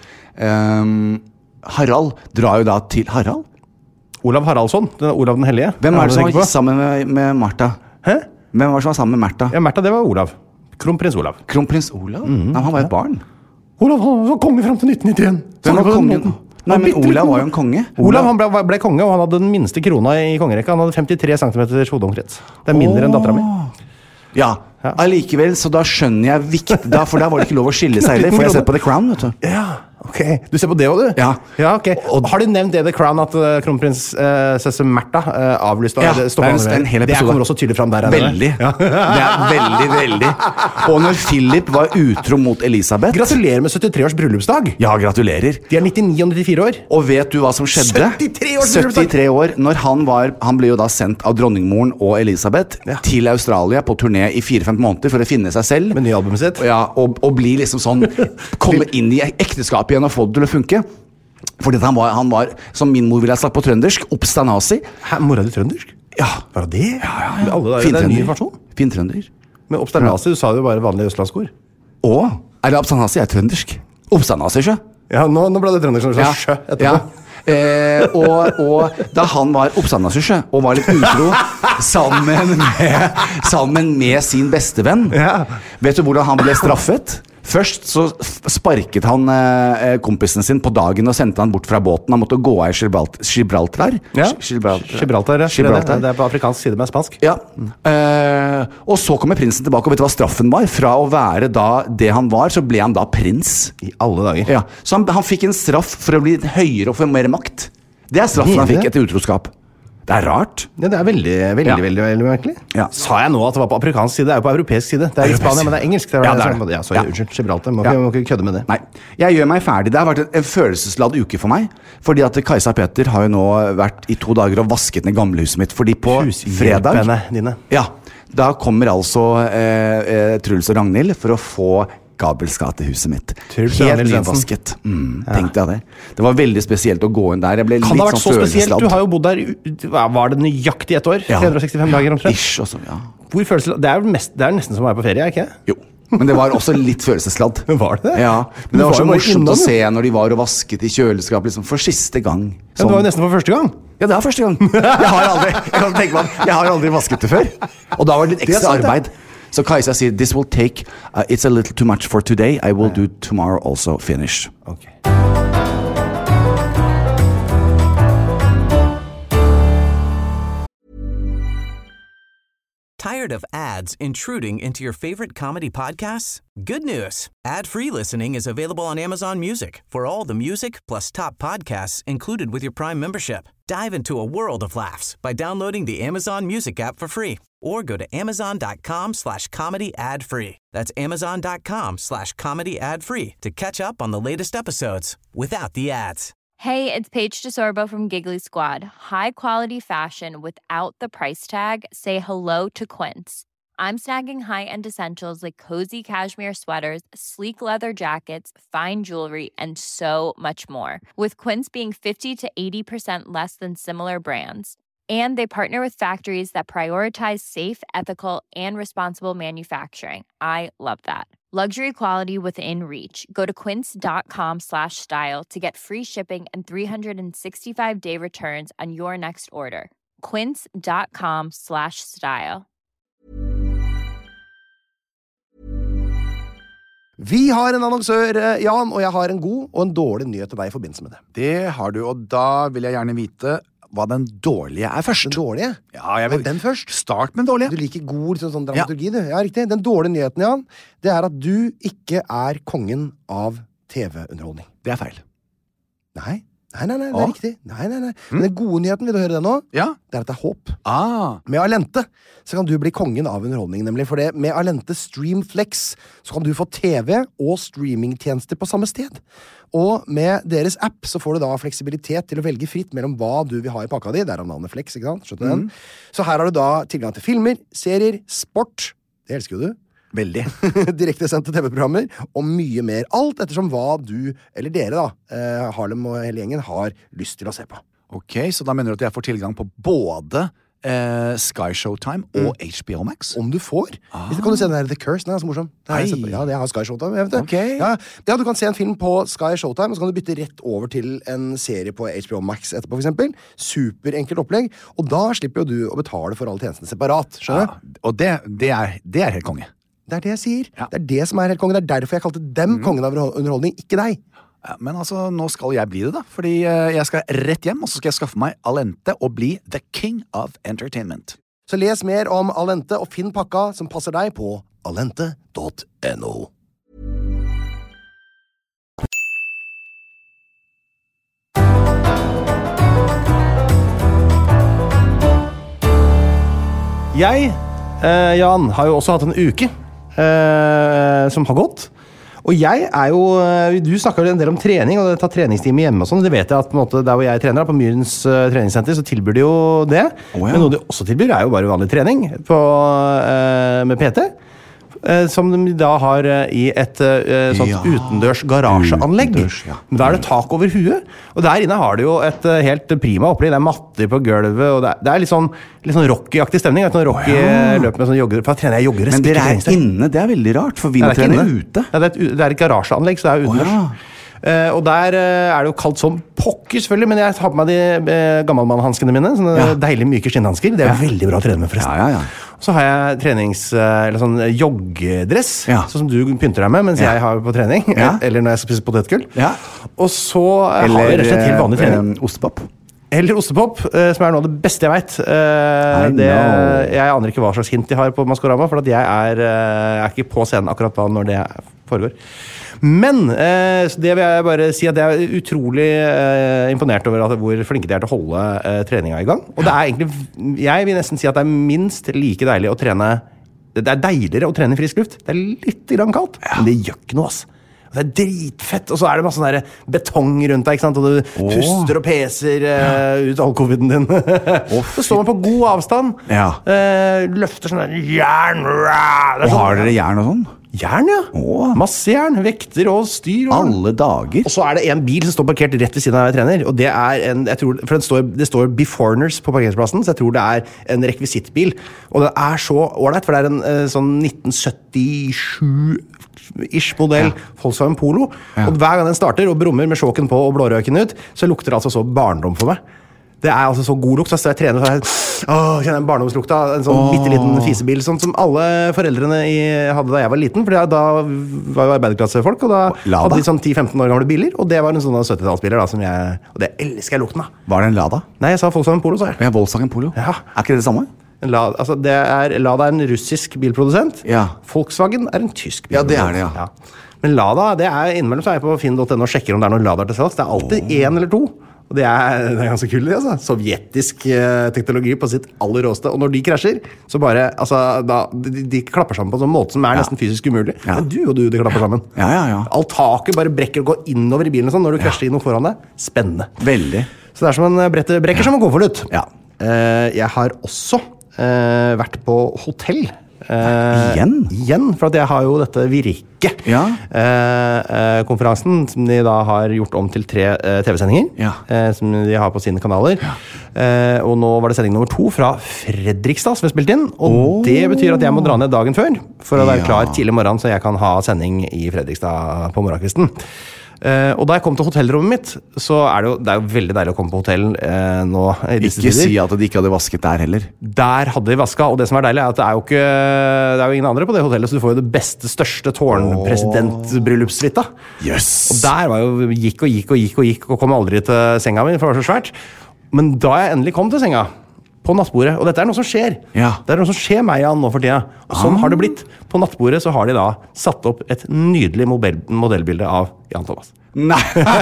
Harald drar jo da til... Harald? Olav Haraldsson, Olav den Hellige. Hvem er det som var sammen med Märtha? Hæ? Hvem var det som var sammen med Märtha? Ja, Märtha, det var Olav. Kronprins Olav. Kronprins Olav? Nei, han var et barn. Olav var konge frem til 1991. Hvem var kongen? Nei, men Olav var jo en konge. Olav han ble konge, og han hadde den minste krona i kongerekka. Han hadde 53 cm hodeomkrets. Det er mindre enn datteren min. Ja, allikevel, så da skjønner jeg for da var det ikke lov å skille seg heller, for jeg ser på The Crown, vet du. Ja, ok. Du ser på det også, du? Ja. Ja, ok. Og har du nevnt det The Crown at kronprinsesse Märtha avlyste? Ja, det er en hel episode. Det kommer også tydelig frem der. Veldig. Ja. Det er veldig. Og når Philip var utro mot Elisabeth... Gratulerer med 73 års bryllupsdag. Ja, gratulerer. De er 99 og 94 år. Og vet du hva som skjedde? 73 års bryllupsdag! 73 år. Når han ble jo da sendt av dronningmoren og Elisabeth til Australia på turné i 4-5 måneder for å finne seg selv. Med nye albumet sitt. Ja, og bli liksom sånn, komme inn i ekteskapet igjen og få det til å funke. Fordi han var, som min mor ville ha sagt på trøndersk, obstanasi. Hæ, mora di trøndersk? Ja. Var det? Ja. Med alle dager, det er ny informasjon. Fin trønder. Men obstanasi, du sa jo bare vanlig østlandskord. Eller obstanasi er trøndersk. Obstanasi, sjø. Ja, nå ble det trøndersk når du sa sjø etterpå. Og da han var obstanasi og var litt utro sammen med sin bestevenn, vet du hvordan han ble straffet? Først så sparket han kompisen sin på dagen og sendte han bort fra båten. Han måtte gå av i Gibraltar. Gibraltar. Det er på afrikansk side med spansk. Ja. Og så kommer prinsen tilbake, og vet du hva straffen var? Fra å være da det han var, så ble han da prins. I alle dager. Ja. Så han fikk en straff for å bli høyere og få mer makt. Det er straffen han fikk etter utroskap. Det er rart. Ja, det er veldig merkelig. Ja. Sa jeg nå at det var på afrikansk side? Det er jo på europeisk side. Det er i Spania, men det er engelsk. Unnskyld, Gibraltar. Må ikke kødde med det. Nei, jeg gjør meg ferdig. Det har vært en følelsesladd uke for meg. Fordi at Kajsa Peter har jo nå vært i 2 dager og vasket ned gamlehuset mitt. Fordi på fredag da kommer altså Truls og Ragnhild for å få Gabelsgatehuset mitt. Helt nyvasket. Tenkte jeg det. Det var veldig spesielt å gå inn der. Jeg ble kan det ha vært vært så spesielt? Du har jo bodd der, var det nøyaktig 1 år? 365 dager omtrent? Ish også, ja. Hvor følelsesladd? Det er nesten som å være på ferie, er ikke det? Jo. Men det var også litt følelsesladd. Var det det? Ja. Men det var så morsomt å se når de var og vasket i kjøleskap liksom, for siste gang. Ja, det var jo nesten for første gang. Ja, det var første gang. Jeg har aldri vasket det før. Og da var det litt ekstra arbeid. Så Kajsa sier, this will take, it's a little too much for today. I will do tomorrow also finish. Okay. Tired of ads intruding into your favorite comedy podcasts? Good news. Ad-free listening is available on Amazon Music for all the music plus top podcasts included with your Prime membership. Dive into a world of laughs by downloading the Amazon Music app for free or go to amazon.com/comedy ad-free. That's amazon.com/comedy ad-free to catch up on the latest episodes without the ads. Hey, it's Paige DeSorbo from Giggly Squad. High quality fashion without the price tag. Say hello to Quince. I'm snagging high-end essentials like cozy cashmere sweaters, sleek leather jackets, fine jewelry, and so much more. With Quince being 50 to 80% less than similar brands. And they partner with factories that prioritize safe, ethical, and responsible manufacturing. I love that. Luxury quality within reach. Go to quince.com/style to get free shipping and 365-day returns on your next order. Quince.com/style. Vi har en annonsør, Jan, og jeg har en god og en dårlig nyhet til deg i forbindelse med det. Det har du, og da vil jeg gjerne vite hva den dårlige er først. Den dårlige? Ja, jeg vil den først. Start med den dårlige. Du liker god sånn dramaturgi, du. Ja, riktig. Den dårlige nyheten, Jan, det er at du ikke er kongen av TV-underholdning. Det er feil. Nei, det er riktig. Nei. Men den gode nyheten, vil du høre det nå? Ja. Det er at det er håp. Med Allente så kan du bli kongen av underholdning, nemlig. For det, med Allente Streamflex så kan du få TV og streamingtjenester på samme sted. Og med deres app så får du da fleksibilitet til å velge fritt mellom hva du vil ha i pakka di. Det er navnet Flex, ikke sant? Skjønner du den? Så her har du da tilgang til filmer, serier, sport. Det elsker jo du. Veldig. Direktesendte TV-programmer og mye mer. Alt ettersom hva du, eller dere da, Harlem og hele gjengen, har lyst til å se på. Ok, så da mener du at jeg får tilgang på både Sky Showtime og HBO Max? Om du får. Hvis du kan se den der The Curse, den er så morsom. Ja, det har Sky Showtime, jeg vet det. Okay. Ja, du kan se en film på Sky Showtime, og så kan du bytte rett over til en serie på HBO Max etterpå, for eksempel. Superenkelt opplegg, og da slipper jo du å betale for alle tjenestene separat, skjønner du? Ja, og det er helt konge. Det er det jeg sier. Ja. Det er det som er helt konge. Det er derfor jeg kalte dem kongen av underholdning, ikke deg. Ja, men altså, nå skal jeg bli det da. Fordi jeg skal rett hjem, og så skal jeg skaffe meg Allente og bli the king of entertainment. Så les mer om Allente og finn pakka som passer deg på allente.no. Jeg, Jan, har jo også hatt en uke som har gått. Og jeg jo du snakker en del om trening og ta treningstime hjemme og sånn. Det vet jeg at på en måte, der hvor jeg trener på Myrens treningssenter, så tilbyr de jo det. Men noe de også tilbyr jo bare vanlig trening med PT. Som de da har i et sånt utendørs garasjeanlegg. Men da det tak over huet. Og der inne har de jo et helt prima opplegg. Det matter på gulvet, og det litt sånn Rocky-aktig stemning. Sånn Rocky løper med sånn jogger. For da trener jeg joggere. Men dere inne, det veldig rart, for vi må trene ute. Ja, det et garasjeanlegg, så det utendørs. Og der det jo kaldt som pokker selvfølgelig, men jeg har på meg de gammelmannhanskene mine, sånne deilige myke skinnhansker. Det veldig bra å trene med forresten. Så har jeg eller sånn joggedress, sånn som du pynter deg med mens jeg har på trening, eller når jeg skal spise potetgull. Og så har jeg rett og slett til vanlig trening. Ostepop. Eller ostepop, som noe av det beste jeg vet. Jeg aner ikke hva slags hint de har på Maskorama, for at jeg ikke på scenen akkurat da når det foregår. Men det vil jeg bare si at jeg utrolig imponert over hvor flinke de til å holde treninga i gang. Og det egentlig, jeg vil nesten si at det minst like deilig å trene. Det deiligere å trene i frisk luft. Det litt grann kaldt, men det gjør ikke noe, ass. Det dritfett, og så det masse sånn betong rundt deg, ikke sant? Og du puster og peser ut all coviden din. Så står man på god avstand, løfter sånn jern. Og har dere jern og sånn? Jern, masse jern, vekter og styr. Alle dager. Og så det en bil som står parkert rett ved siden av jeg trener, og det jeg tror, for det står Beforeigners på parkeringsplassen, så jeg tror det en rekvisittbil, og den så ordentlig, for det en sånn 1977-ish modell Volkswagen Polo, og hver gang den starter og brummer med sjåken på og blårøken ut, så lukter det altså så barndom for meg. Det altså så god lukt, så jeg trener og kjenner en barndomslukta, en sånn bitteliten fisebil, sånn som alle foreldrene hadde da jeg var liten, for da var jo arbeiderklassefolk, og da hadde de sånn 10-15 år gamle biler, og det var en sånn 70-tallsbiler da, og det elsker jeg lukten da. Var det en Lada? Nei, jeg sa Volkswagen Polo, sa jeg. Ja, Volkswagen Polo. Ja. Ikke det samme? Altså, Lada en russisk bilprodusent. Volkswagen en tysk bilprodusent. Ja, det det, ja. Men Lada, innimellom så jeg på finn.no og sjekker om det noen Lada til salgs. Det alltid en eller to. Og det det ganske kult, altså. Sovjetisk teknologi på sitt aller råste. Og når de krasjer, så bare, altså, de klapper sammen på en sånn måte som nesten fysisk umulig. Men du og de klapper sammen. Alt taket bare brekker og går innover i bilen og sånn, når du krasjer inn noe foran deg. Spennende. Veldig. Så det som en brekker som en konvolutt. Jeg har også vært på hotell. Igjen, for at jeg har jo dette Virke konferansen som de da har gjort om til 3 TV-sendinger som de har på sine kanaler og nå var det sending nummer 2 fra Fredrikstad som er spilt inn, og det betyr at jeg må dra ned dagen før for å være klar tidlig morgen så jeg kan ha sending i Fredrikstad på morgenkvisten. Og da jeg kom til hotellrommet mitt, så det jo veldig deilig å komme på hotell nå i disse tider. Ikke si at de ikke hadde vasket der heller. Der hadde de vasket, og det som deilig at det jo ingen andre på det hotellet, så du får jo det beste, største tårnpresidentbryllupssuita. Og der var jo gikk og kom aldri til senga mi, for det var så svært. Men da jeg endelig kom til senga, på nattbordet, og dette noe som skjer. Det noe som skjer meg Jan nå for tida. Og sånn har det blitt. På nattbordet så har de da satt opp et nydelig modellbilde av Jan Thomas. Nei!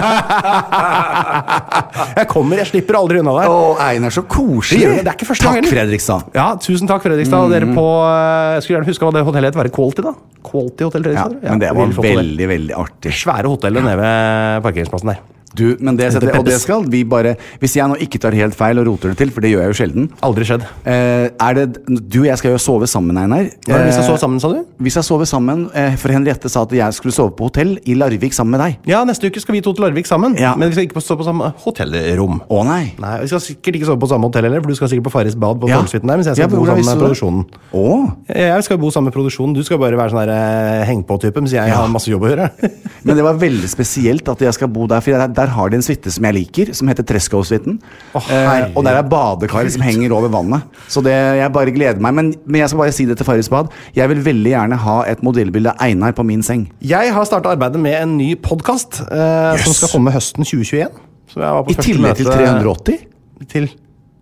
Jeg slipper aldri unna der. Einar, så koselig. Det ikke første gang heller. Takk, Fredrikstad. Ja, tusen takk, Fredrikstad. Og dere på, jeg skulle gjerne huske hva det hotellet var Quality da. Quality Hotel Fredrikstad. Men det var veldig, veldig artig. Svære hotellet nede ved parkeringsplassen der. Men det skal vi bare. Hvis jeg nå ikke tar helt feil og roter det til, for det gjør jeg jo sjelden. Aldri skjedd. Du og jeg skal jo sove sammen, Einar. Vi skal sove sammen, sa du? Vi skal sove sammen, for Henriette sa at jeg skulle sove på hotell i Larvik sammen med deg. Ja, neste uke skal vi 2 til Larvik sammen, men vi skal ikke sove på samme hotellrom. Nei. Nei, vi skal sikkert ikke sove på samme hotell heller, for du skal sikkert på Farris bad på Tårnsuiten der, mens jeg skal bo sammen med produksjonen. Jeg skal bo sammen med produksjonen, du skal bare være sånn der heng-på-type, mens jeg har masse jobb å gjøre. Men det var veldig spesielt at jeg skal bo der, for der har de en suite som jeg liker, som heter Tresco-suiten. Og der badekar som henger over vannet. Så jeg bare gleder meg. Men jeg skal bare si det til Farris bad. Jeg vil veldig gjerne ha et modellbilde av Einar på min seng. Jeg har startet arbeidet med en ny podcast som skal komme høsten 2021. I tillegg til 380?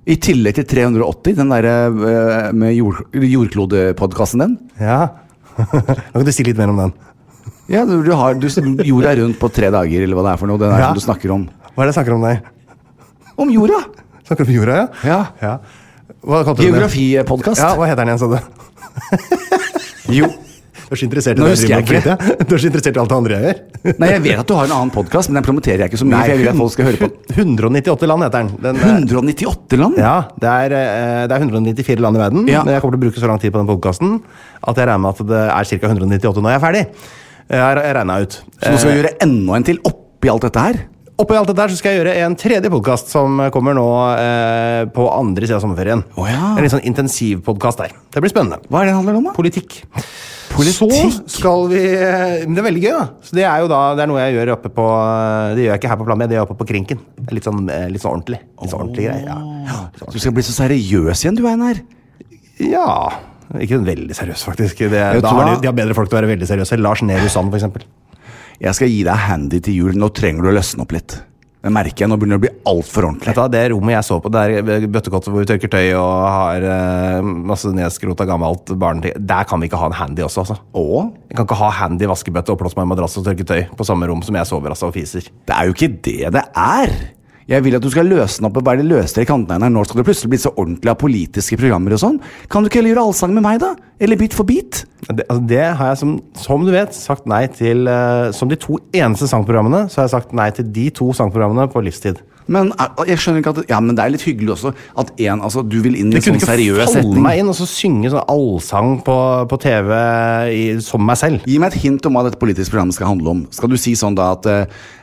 I tillegg til 380, den der med jordklodepodcasten den. Ja. Nå kan du si litt mer om den. Ja, du jorda rundt på 3 dager, eller hva det er for noe. Den som du snakker om. Hva er det du snakker om der? Om jorda. Snakker du om jorda, ja? Ja. Hva kalte du det? Geografipodcast. Ja, hva heter den igjen, sa du? Jo. Du er så interessert i Nå det husker jeg ikke. Du er så interessert i alt det andre jeg gjør. Nei, jeg vet at du har en annen podcast, men den promoterer jeg ikke så mye, for jeg vil at folk skal høre på. 198 land heter den. 198 land? Ja, det er 194 land i verden. Ja. Men jeg kommer til å bruke så lang tid på den podcasten at jeg regner med at det er ca. 198 når jeg er ferdig. Jeg regnet ut. Så nå skal vi gjøre enda en til oppi alt dette her? Oppi alt dette her så skal jeg gjøre en 3. podcast som kommer nå på andre siden av sommerferien. Ja. En litt sånn intensiv podcast der. Det blir spennende. Hva er det handler om da? Politikk. Så skal vi... Men det er veldig gøy da. Så det er jo da, det er noe jeg gjør oppe på... Det gjør jeg ikke her på Plan B, det gjør jeg oppe på Krinken. Det er litt sånn ordentlig. Litt sånn ordentlig greier, ja. Du skal bli så seriøs igjen, du, Einar. Ja... Ikke veldig seriøs, faktisk. De har bedre folk til å være veldig seriøse. Lars Nehru Sand, for eksempel. Jeg skal gi deg handy til jul. Nå trenger du å løsne opp litt. Det merker jeg, nå begynner det å bli alt for ordentlig. Det rommet jeg så på, det er bøttekott hvor vi tørker tøy og har masse nedskrota gammelt barnetid. Der kan vi ikke ha en handy også, altså. Jeg kan ikke ha handy vaskebøtte og plås meg en madrass og tørke tøy på samme rom som jeg sover, altså, og fiser. Det er jo ikke det det er. Jeg vil at du skal løsne opp og være løsere i kantene. Nå skal det plutselig bli så ordentlig av politiske programmer og sånn. Kan du ikke heller gjøre allsang med meg da? Eller bit for bit? Det har jeg som du vet sagt nei til. Som de 2 eneste sangprogrammene så har jeg sagt nei til de 2 sangprogrammene på livstid. Men jeg skjønner ikke at... Ja, men det er litt hyggelig også at du vil inn i en sånn seriøs setting. Det kunne ikke falle meg inn og så synge sånn allsang på TV som meg selv. Gi meg et hint om hva dette politiske programmet skal handle om. Skal du si sånn da at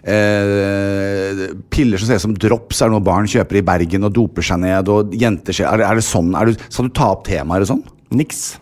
piller som ser ut som drops er noe barn kjøper i Bergen og doper seg ned, og jenter ser... Er det sånn? Skal du ta opp temaer og sånn? Niks.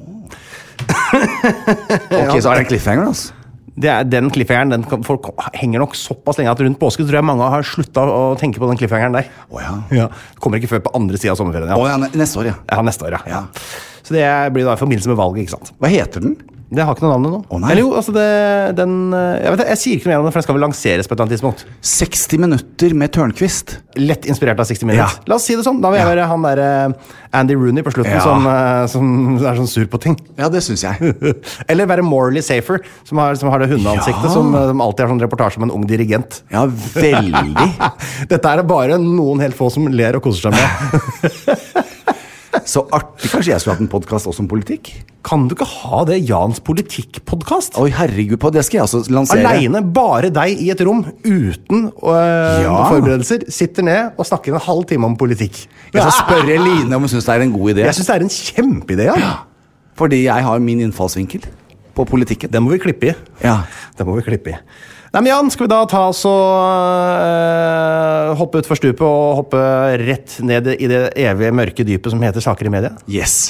Ok, så er det en cliffhanger, altså. Den cliffhangeren, folk henger nok såpass lenge at rundt påske tror jeg mange har sluttet å tenke på den cliffhangeren der. Ja. Kommer ikke før på andre siden av sommerferien. Neste år, ja. Ja, neste år, ja. Så det blir da i forbindelse med valget, ikke sant? Hva heter den? Det har ikke noe navn nå. Eller jo, altså jeg sier ikke noe mer om det, for den skal vel lanseres på et eller annet tidspunkt. 60 minutter med Tørnquist. Lett inspirert av 60 Minutes. Ja. La oss si det sånn. Da vil jeg være han der Andy Rooney på slutten som er sånn sur på ting. Ja, det synes jeg. Eller være Morley Safer, som har det hundeansiktet, som alltid har sånn reportasje om en ung dirigent. Ja, veldig. Dette er bare noen helt få som ler og koser seg med. Så artig, kanskje jeg skulle hatt en podcast også om politikk? Kan du ikke ha det Jans politikk-podcast? Oi, herregud, på det skal jeg også lansere. Alene, bare deg i et rom, uten forberedelser, sitter ned og snakker en halv time om politikk. Jeg skal spørre Line om hun synes det er en god idé. Jeg synes det er en kjempeidé, ja. Fordi jeg har min innfallsvinkel på politikken. Det må vi klippe i. Ja. Det må vi klippe i. Nei, men Jan, skal vi da ta oss og hoppe ut for stupet og hoppe rett ned i det evige mørke dypet som heter saker i media? Yes.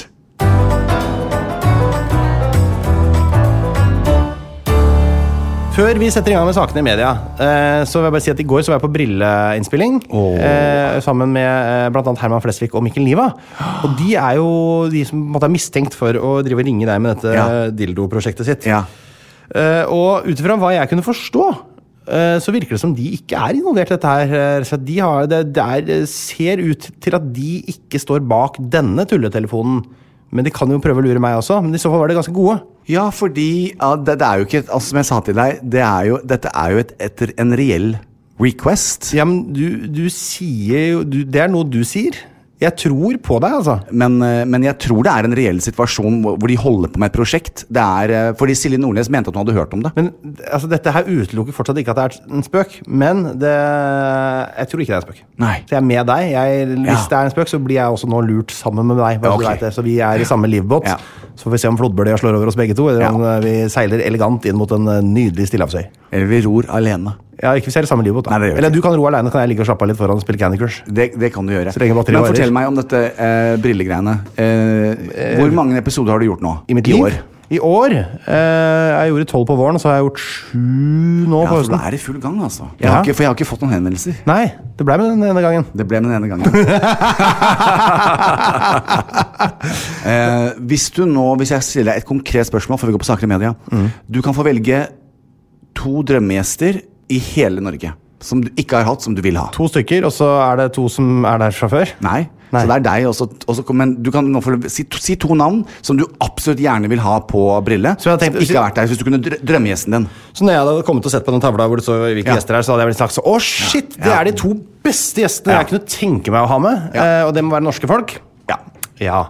Før vi setter i gang med sakene i media, så vil jeg bare si at i går så var jeg på brilleinnspilling sammen med blant annet Herman Flesvig og Mikkel Niva. Og de er jo de som måtte ha mistenkt for å drive og ringe deg med dette dildo-prosjektet sitt. Ja. Og utifra hva jeg kunne forstå, så virker det som de ikke er involvert i dette her. Så det ser ut til at de ikke står bak denne tulletelefonen. Men de kan jo prøve å lure meg også. Men i så fall var det ganske gode. Ja, fordi det er jo ikke, altså, som jeg sa til deg, dette er jo etter en reell request. Ja, men du sier jo, det er noe du sier. Jeg tror på deg, altså. Men jeg tror det er en reell situasjon hvor de holder på med et prosjekt. Det er, fordi Silje Nordnes mente at hun hadde hørt om det. Men altså, dette her utelukker fortsatt ikke at det er en spøk. Men jeg tror ikke det er en spøk. Nei. Så jeg er med deg. Hvis det er en spøk, så blir jeg også nå lurt sammen med deg. Ja, okay. Så vi er i samme livbåt. Ja. Så får vi se om flodbølja slår over oss begge to, eller om vi seiler elegant inn mot en nydelig Stillehavsøy. Eller vi ror alene. Ja, ikke hvis jeg er i samme livbåt. Eller du kan ro alene, kan jeg ligge og slappe av litt foran og spille Candy Crush. Det kan du gjøre. Men fortell meg om dette brillegreiene. Hvor mange episoder har du gjort nå? I mitt liv? I år? Jeg gjorde 12 på våren, og så har jeg gjort 7 nå på høsten. Ja, så det er i full gang, altså. For jeg har ikke fått noen henvendelser. Nei, det ble med den ene gangen. Hvis jeg stiller deg et konkret spørsmål før vi går på saker i media, du kan få velge 2 drømmegjester i hele Norge som du ikke har hatt, som du vil ha. 2 stykker, og så er det 2 som er der fra før? Nei, Så det deg også, men du kan nå få si 2 navn som du absolutt gjerne vil ha på brille, som ikke har vært der, hvis du kunne drømmegjesten din. Så når jeg hadde kommet og sett på den tavla hvor det så hvilke gjester så hadde jeg vel sagt så, shit, det de 2 beste gjestene jeg kunne tenke meg å ha med, og det må være norske folk. Ja.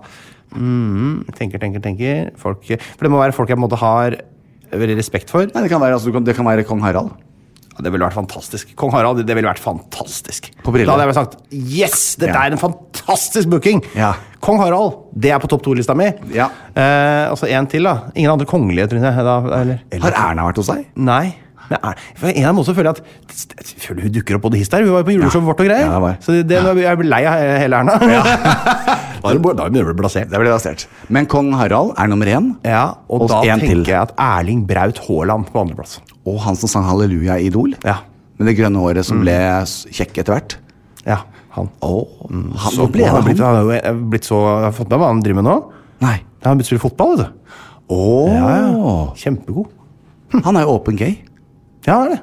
Tenker folk, for det må være folk jeg på en måte har veldig respekt for. Nei, det kan være Kong Harald. Ja, det ville vært fantastisk. Kong Harald, det ville vært fantastisk. På brille. Da hadde jeg sagt, yes, dette en fantastisk booking. Kong Harald, det på topp 2-lista mi. Og så en til da. Ingen andre kongelige, tror jeg. Har Erna vært hos deg? Nei. For en av dem også føler jeg at hun dukker opp på det hist der. Hun var jo på juleshowet vårt og greier. Så jeg ble lei av hele Erna. Da ble det blasert. Men Kong Harald nummer 1. Ja, og da tenker jeg at Erling Braut Haaland på andreplass. Og han som sang Halleluja i Idol. Med det grønne håret som ble kjekk etter hvert. Ja, han. Så ble han blitt så... Har du fått med hva han driver med nå? Nei. Han har blitt spillet fotball, vet du. Kjempegod. Han jo åpen gay. Ja, det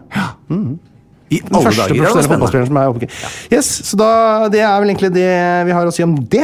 I alle første profesjonelle fotballspilleren som åpen gay. Yes, så det vel egentlig det vi har å si om det.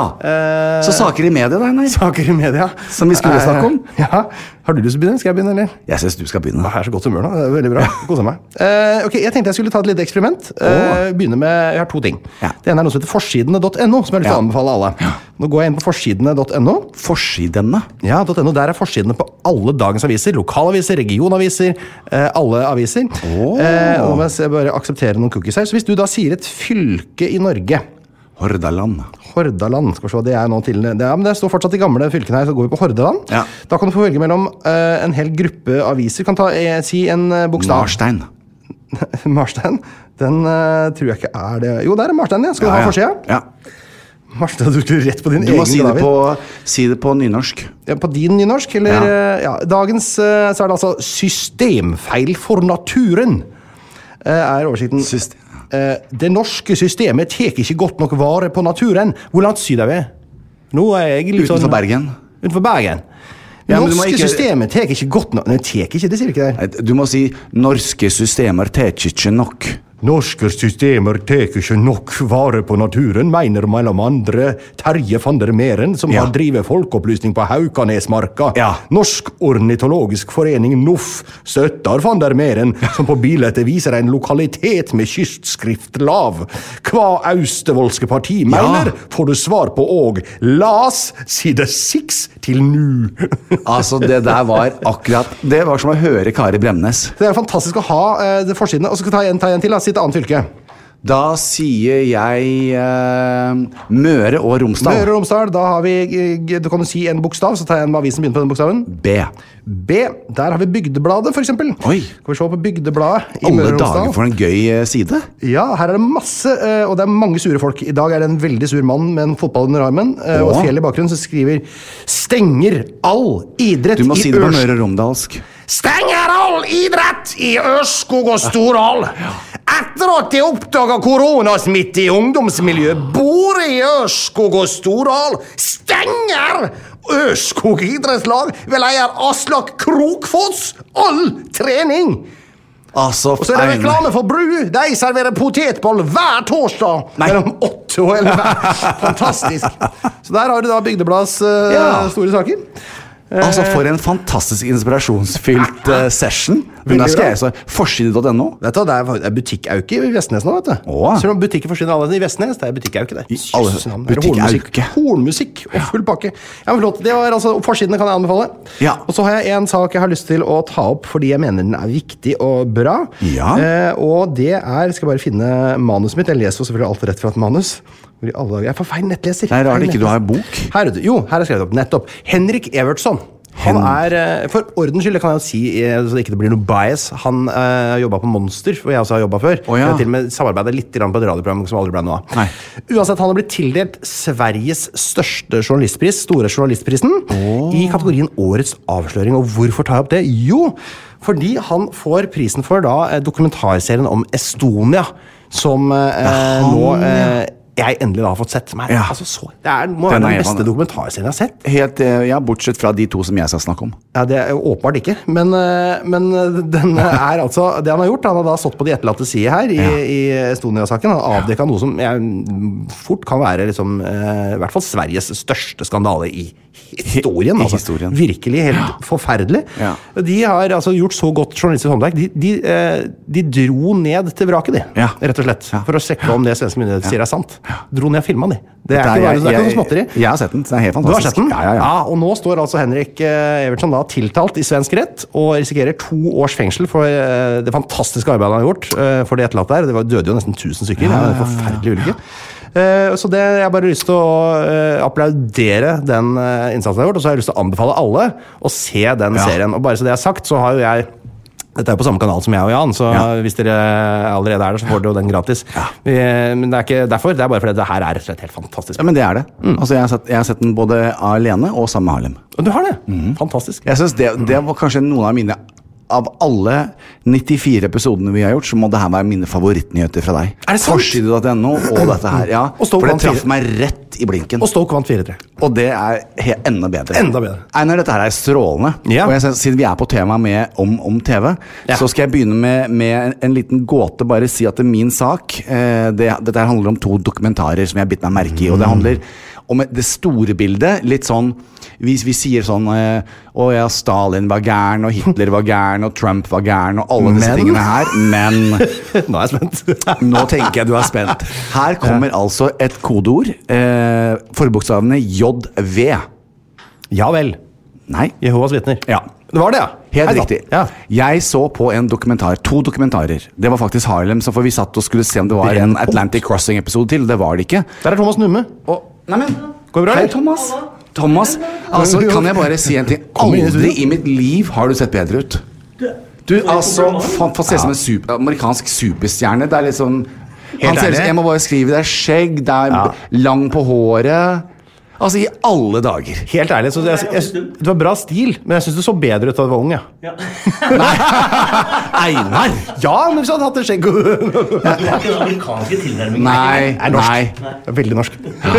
Så saker i media da, nei? Saker i media. Som vi skulle snakke om. Ja. Har du lyst til å begynne? Skal jeg begynne, eller? Jeg synes du skal begynne. Jeg er så godt humør nå, det veldig bra. Koser meg. Ok, jeg tenkte jeg skulle ta et lite eksperiment. Begynne med, jeg har 2 ting. Det ene noe som heter forsidene.no, som jeg har lyst til å anbefale alle. Nå går jeg inn på forsidene.no. Forsidene? Ja, .no, der forsidene på alle dagens aviser. Lokalaviser, regionaviser, alle aviser. Nå må jeg bare akseptere noen cookies her. Så hvis du da sier et fylke i Norge... Hordaland, skal vi se, det nå til... men det står fortsatt de gamle fylkene her, så går vi på Hordaland. Da kan du få velge mellom en hel gruppe aviser. Kan si en bokstav. Marstein. Marstein? Den tror jeg ikke det. Jo, der Marstein, Skal du ha forsida? Ja. Marstein, du skulle rett på din egen. Du må si det på nynorsk. Ja, på din nynorsk, eller... dagens så det altså systemfeil for naturen. Oversikten... Det norske systemet tek ikke godt nok vare på naturen. Hvor langt syder vi? Nå jeg litt sånn... Utenfor Bergen. Utenfor Bergen. Det norske systemet tek ikke godt nok... Nei, tek ikke, det sier ikke der. Du må si, norske systemer tek ikke nok. Norske systemer tek ikke nok vare på naturen, mener mellom andre Terje van der Meren, som har drivet folkeopplysning på Haukanesmarka. Norsk ornitologisk forening NOF støtter van der Meren, som på bildet viser en lokalitet med kystskrift lav. Hva Austevoldske parti mener, får du svar på og las side 6 til nu. Altså, det der var akkurat... Det var som å høre Kari Bremnes. Det fantastisk å ha det forsiden. Og så skal jeg ta en til, et annet fylke. Da sier jeg Møre og Romsdal. Møre og Romsdal, da har vi... Du kan jo si en bokstav, så tar jeg en avis som begynner på den bokstaven. B. Der har vi Bygdebladet, for eksempel. Oi. Kan vi se på Bygdebladet i Møre og Romsdal. Alle dager for en gøy side. Ja, her det masse, og det mange sure folk. I dag det en veldig sur mann med en fotball under armen, og et fjell i bakgrunnen som skriver «Stenger all idrett i Du må si det på Møre og Romsdalsk. Stenger all idrett i Ørskog og Stordal. Etter at de oppdaget koronasmitte i ungdomsmiljø både i Ørskog og Stordal, stenger Ørskog idrettslag ved leder Aslak Krokfoss all trening. Og så det reklame for Bru. De serverer potetboll hver torsdag mellom 8 og 11. Fantastisk. Så der har du da Bygdeblads store saker. Altså, for en fantastisk inspirasjonsfylt session. Men da skal jeg så forside.no. Vet du, det butikkauke i Vestnes nå, vet du. Så butikker forsvinner alle i Vestnes, det butikkauke det. Butikkauke. Hornmusikk og full pakke. Ja, men flott, det var altså, forsidene kan jeg anbefale. Og så har jeg en sak jeg har lyst til å ta opp, fordi jeg mener den viktig og bra. Og det skal jeg bare finne manuset mitt. Jeg leser jo selvfølgelig alltid rett fra et manus. Jeg er for feil nettleser. Nei, rart ikke du har bok. Her har jeg skrevet opp, nettopp. Henrik Evertsson. Han for ordens skyld, det kan jeg jo si, så det ikke blir noe bias. Han jobbet på Monster, hvor jeg også har jobbet før. Jeg har til og med samarbeidet litt på et radioprogram som aldri ble noe av. Uansett, han har blitt tildelt Sveriges største journalistpris, store journalistprisen, i kategorien Årets avsløring. Og hvorfor tar jeg opp det? Jo, fordi han får prisen for da dokumentarserien om Estonia, som nå jeg endelig da har fått sett. Som er, altså, det må være den beste dokumentarserien jeg har sett. Helt, ja, bortsett fra de 2 som jeg skal snakke om. Ja, det er åpenbart ikke. Men den er altså, det han har gjort, han har da stått på de etterlatte side her i Estonia-saken. Han har avdekket noe som fort kan være liksom, i hvert fall Sveriges største skandale i historien. Altså, virkelig helt forferdelig. Ja. De har altså gjort så godt journalistisk håndverk. De dro ned til vraket, rett og slett, for å sjekke om det svenske myndigheter sier er sant. Dro ned og filmet de. Det er ikke noe småtteri. Jeg har sett den, det er helt fantastisk. Du har sett den? Ja. Ja, og nå står altså Henrik Evertsson da tiltalt i svensk rett, og risikerer 2 års fengsel for det fantastiske arbeidet han har gjort for det etterlatte der. Det døde jo nesten 1000 stykker. Det er en forferdelig ulykke. Så jeg har bare lyst til å applaudere den innsatsen jeg har gjort, og så har jeg lyst til å anbefale alle å se den serien. Og bare så det er sagt, så har jo jeg dette er jo på samme kanal som jeg og Jan, så hvis dere allerede er der, så får dere jo den gratis. Men det er ikke derfor, det er bare fordi det her er rett og slett helt fantastisk. Ja, men det er det. Altså, jeg har sett den både alene og sammen med Harlem. Og du har det? Fantastisk. Jeg synes det var kanskje noen av mine av alle 94 episodene vi har gjort, så må det her være mine favorittnyheter fra deg. Er det sant? Forside.no og dette her, ja. For det traff meg rett i blinken. Og Stoke vant 4-3. Og det er enda bedre. Enda bedre. Einar, dette her er strålende. Ja. Og siden vi er på tema om TV, så skal jeg begynne med en liten gåte, bare si at min sak, dette her handler om 2 dokumentarer som jeg bitt meg merke i, og det handler om det store bildet, litt sånn, vi sier sånn, Stalin var gæren, og Hitler var gæren, og Trump var gæren, og alle disse tingene her, men nå er jeg spent. Nå tenker jeg du er spent. Her kommer altså et kodeord, forbokstavene JV. Ja vel. Nei. Jehovas vitner. Ja. Det var det, ja. Helt riktig. Ja. Jeg så på en dokumentar, 2 dokumentarer. Det var faktisk Harlem, så for vi satt og skulle se om det var en Atlantic Crossing-episode til. Det var det ikke. Der er Thomas Numme. Neimen, går det bra? Hei, Thomas, altså, kan jeg bare si en ting? Aldri i mitt liv har du sett bedre ut. Du, altså, fått se som en amerikansk superstjerne. Det er litt sånn, jeg må bare skrive, det er skjegg, det er lang på håret. Altså, i alle dager. Helt ærlig, så det var bra stil, men jeg synes du så bedre ut da du var ung, ja. Nei, Einar! Ja, men hvis du hadde hatt det skjegg. Du har ikke den amerikanske tilnærmingen. Nei. Det er veldig norsk.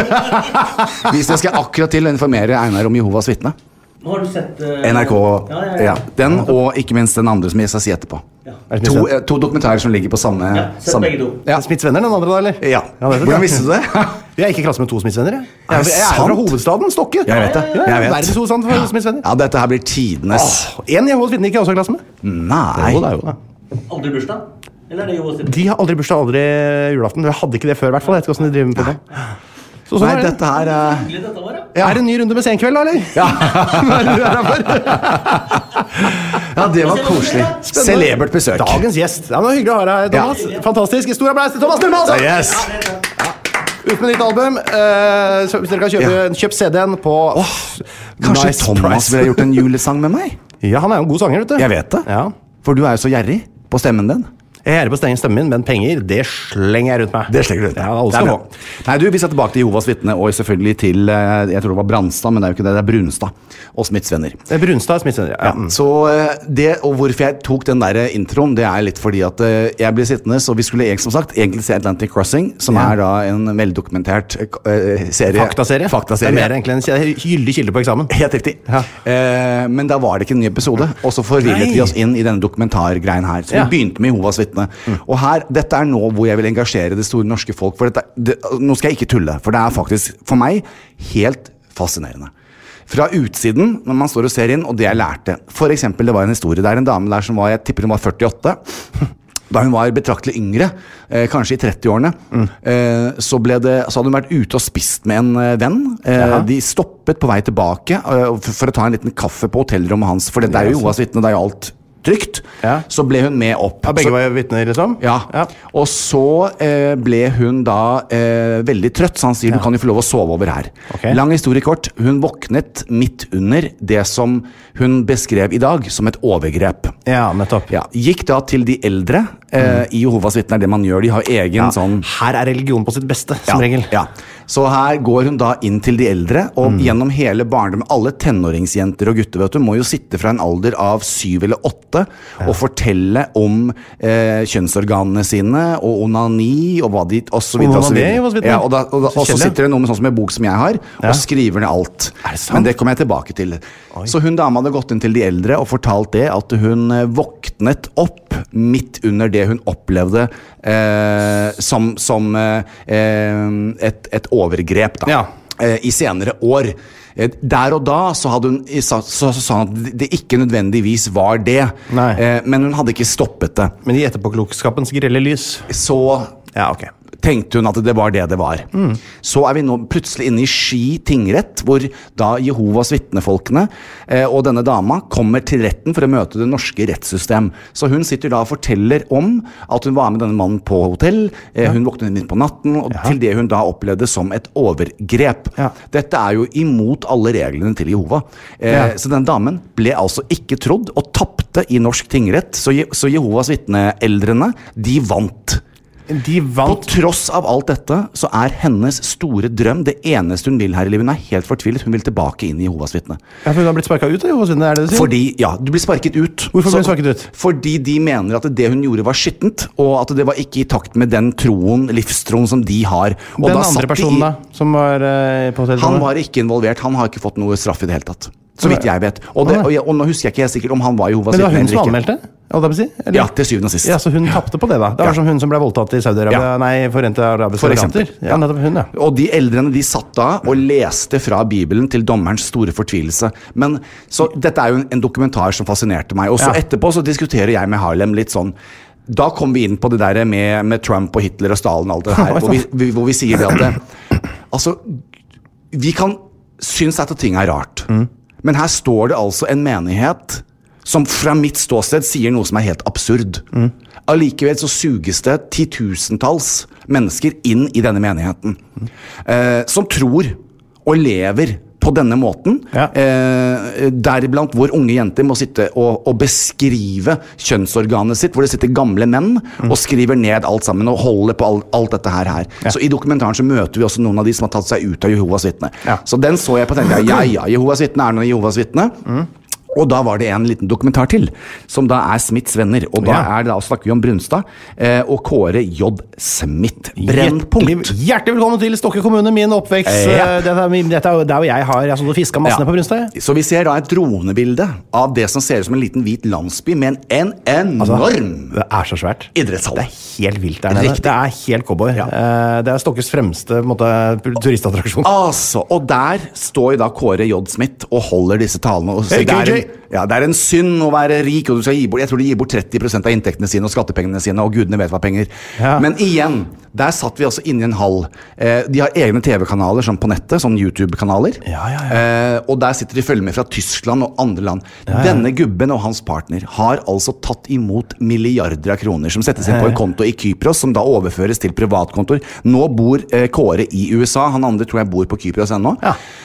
Hvis jeg skal akkurat til å informere Einar om Jehovas vitne. Nå har du sett NRK, den, og ikke minst den andre som jeg skal si etterpå. 2 dokumentarer som ligger på samme... Ja, sett begge 2. Smithsvenner, den andre da, eller? Ja. Hvordan visste du det? Vi er ikke i klasse med 2 Smithsvenner. Jeg er fra hovedstaden, Stokke. Jeg vet det. Verdens hovedstad for Smithsvenner. Ja, dette her blir tidenes. En Jehovas vitne ikke jeg også i klasse med? Nei. Aldri bursdag? Eller er det Jehovas vitne? De har aldri bursdag, aldri julaften. Vi hadde ikke det før, i hvert fall. Jeg vet ikke hvordan de driver med på det. Nei, dette her Er det en ny runde med senkveld, eller? Ja. Ja, det var koselig. Celebert besøk. Dagens gjest. Ja, det var hyggelig å ha deg her, Thomas. Fantastisk. Stor applaus til Thomas Numme, altså! Yes. Ut med ditt album. Hvis dere kan kjøp CD-en på Kanskje nice Thomas ville gjort en julesang med meg? Ja, han er jo en god sanger, vet du. Jeg vet det. For du er jo så gjerrig på stemmen din. Jeg er på stemmen min, men penger, det slenger jeg rundt meg. Det slenger du rundt meg. Ja, alle skal få. Nei, du, vi skal tilbake til Jehovas vitne, og selvfølgelig til, jeg tror det var Brandstad, men det er jo ikke det, det er Brunstad og Smithsvenner. Det er Brunstad og Smithsvenner, ja. Så det, og hvorfor jeg tok den der introen, det er litt fordi at jeg ble sittende, så vi skulle som sagt egentlig se Atlantic Crossing, som er da en veldokumentert serie. Faktaserie. Det er mer egentlig en gyldig kilde på eksamen. Helt riktig. Ja. Men da var det ikke en ny episode, og så forvirret vi oss inn i denne dokumentargreien her. Så vi begynte med Jehovas vitne. Og her, dette er nå hvor jeg vil engasjere det store norske folk, for nå skal jeg ikke tulle, for det er faktisk for meg helt fascinerende. Fra utsiden, når man står og ser inn, og det jeg lærte. For eksempel, det var en historie, det er en dame der som var, jeg tipper hun var 48, da hun var betraktelig yngre, kanskje i 30-årene, så hadde hun vært ute og spist med en venn. De stoppet på vei tilbake for å ta en liten kaffe på hotellrommet hans, for det er jo Jehovas vitne, det er jo alt trygt, så ble hun med opp. Ja, begge var vitner, liksom? Ja. Og så ble hun da veldig trøtt, så han sier, du kan jo få lov å sove over her. Lang historie kort, hun våknet midt under det som hun beskrev i dag som et overgrep. Ja, nettopp. Ja. Gikk da til de eldre, I Jehovas vitner, det man gjør. De har egen sånn... Her religion på sitt beste, som regel. Ja. Så her går hun da inn til de eldre, og gjennom hele barndommen, alle tenåringsjenter og gutter, vet du, må jo sitte fra en alder av 7 eller 8 og fortelle om kjønnsorganene sine, og onani, og hva de, og så videre, og så videre. Ja, og så sitter det noe med sånn som en bok som jeg har, og skriver ned alt. Men det kommer jeg tilbake til. Så hun dama hadde gått inn til de eldre og fortalt det, at hun våknet opp midt under det hun opplevde som et overgrep da, I senere år. Der og da så hadde hun sa hun at det ikke nødvendigvis var det, men hun hadde ikke stoppet det. Men I etterpåklokskapens grelle lys så tenkte hun at det var det var. Så vi nå plutselig inne I Ski tingrett, hvor da Jehovas vitnefolkene og denne dama kommer til retten for å møte det norske rettssystem. Så hun sitter da og forteller om at hun var med denne mannen på hotell, hun våknet midt på natten, og til det hun da opplevde som et overgrep. Dette jo imot alle reglene til Jehova. Så den damen ble altså ikke trodd, og tappte I norsk tingrett, så Jehovas vitneeldrene, de vant. På tross av alt dette så hennes store drøm, det eneste hun vil her I livet, hun helt fortvilet, hun vil tilbake inn I Jehovas vitne. Ja, for hun har blitt sparket ut av Jehovas vitne, det du sier? Fordi, du blir sparket ut. Hvorfor ble hun sparket ut? Fordi de mener at det hun gjorde var skittent, og at det var ikke I takt med den troen, livstroen som de har. Og den andre personen da, som var på hotellet? Han var ikke involvert, han har ikke fått noe straff I det hele tatt. Så vidt jeg vet. Og nå husker jeg ikke helt sikkert om han var Jehovas vitne. Men det var hun som anmeldte? Ja, til syvende og sist. Ja, så hun tappte på det da. Det var som hun som ble voldtatt I Saudi-Arabia, nei, Forente Arabiske Emirater. Ja, nettopp hun, Og de eldrene, de satt da og leste fra Bibelen til dommerens store fortvilelse. Men, så dette jo en dokumentar som fascinerte meg. Og så etterpå så diskuterer jeg med Harlem litt sånn, da kom vi inn på det der med Trump og Hitler og Stalin og alt det her, hvor vi sier det at altså, vi kan synes at ting rart, men her står det altså en menighet som fra mitt ståsted sier noe som helt absurd. Allikevel så suges det titusentalls mennesker inn I denne menigheten, som tror og lever på denne måten, deriblant hvor unge jenter må sitte og beskrive kjønnsorganet sitt, hvor det sitter gamle menn og skriver ned alt sammen og holder på alt dette her. Så I dokumentaren så møter vi også noen av de som har tatt seg ut av Jehovas vitne. Så den så jeg på og tenkte, Jehovas vitne noen Jehovas vitne. Og da var det en liten dokumentar til, som da Smiths venner, og da da snakker vi om Brunstad, og Kåre J. Smith. Brennpunkt. Hjertelig velkommen til Stokke kommune, min oppvekst. Dette der jeg har, jeg har fisket massene på Brunstad. Så vi ser da et dronebilde av det som ser ut som en liten hvit landsby, med en enorm det så svært. Idrettshall. Det helt vilt der nede. Det helt cowboy. Det Stokkes fremste turistattraksjon. Altså, og der står da Kåre J. Smith og holder disse talene, og så det en synd å være rik, og du skal gi bort, jeg tror de gir bort 30% av inntektene sine og skattepengene sine, og gudene vet hva penger. Men igjen, der satt vi altså inne I en hall. De har egne TV-kanaler sånn på nettet, sånn YouTube-kanaler. Og der sitter de følger med fra Tyskland og andre land. Denne gubben og hans partner har altså tatt imot milliarder av kroner, som settes inn på en konto I Kypros, som da overføres til privatkontor. Nå bor Kåre I USA, han andre tror jeg bor på Kypros ennå.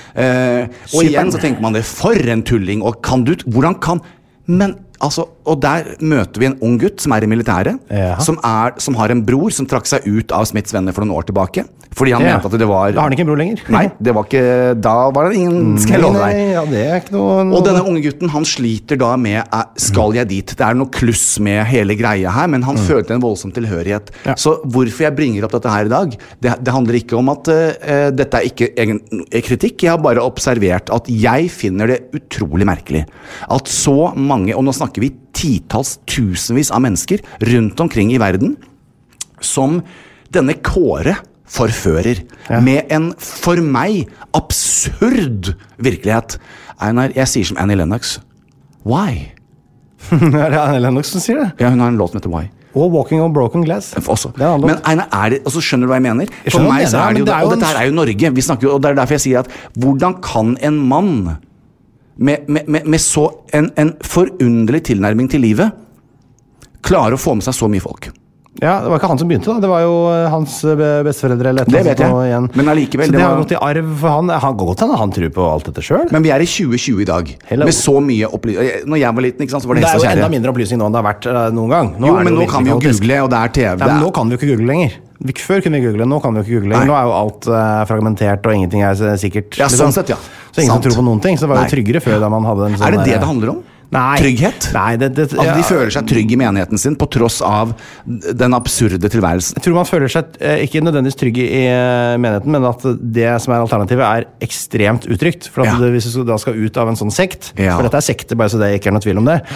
Og igjen så tenker man det, for en tulling, og hvordan kan, men altså, og der møter vi en ung gutt som I militæret, som har en bror som trakk seg ut av Smiths venner for noen år tilbake, fordi han mente at det var... Da har han ikke en bror lenger. Nei, det var ikke, da var det ingen, skal jeg love deg. Det ikke noe... Og denne unge gutten, han sliter da med, skal jeg dit? Det noe kluss med hele greia her, men han følte en voldsom tilhørighet. Så hvorfor jeg bringer opp dette her I dag, det handler ikke om at dette ikke egen kritikk, jeg har bare observert at jeg finner det utrolig merkelig, at så mange, og nå snakker vi titals, tusenvis av mennesker rundt omkring I verden, som denne Kåre forfører, med en for meg absurd virkelighet. Einar, jeg sier som Annie Lennox, why? Det Annie Lennox som sier det? Ja, hun har en låt som heter Why. Og Walking on Broken Glass. Også. Men Einar, og så skjønner du hva jeg mener? For meg så det jo det, og dette her jo Norge, vi snakker jo, og det derfor jeg sier at, hvordan kan en mann med så en forunderlig tilnærming til livet klare å få med seg så mye folk? Ja, det var ikke han som begynte da, det var jo hans besteforeldre eller det vet jeg, igjen. Men allikevel så det har gått i arv for han går godt han tror på alt dette selv. Men vi i 2020 i dag, med så mye opplysning. Når jeg var liten, ikke sant, så var det jo enda mindre opplysning nå enn det har vært noen gang. Men nå kan vi jo google, og det TV. Men nå kan vi jo ikke google lenger. Før kunne vi google, nå kan vi jo ikke google lenger. Nå jo alt fragmentert, og ingenting sikkert. Ja, sånn sett, ja. Så ingen som tror på noen ting, så det var jo tryggere før da man hadde en sånn... det handler om? Nei. Trygghet? Nei, at de føler seg trygg i menigheten sin på tross av den absurde tilværelsen. Jeg tror man føler seg ikke nødvendigvis trygg i menigheten, men at det som alternativet ekstremt utrygt. For at hvis du da skal ut av en sånn sekt, for dette sekte, bare så det ikke noe tvil om det,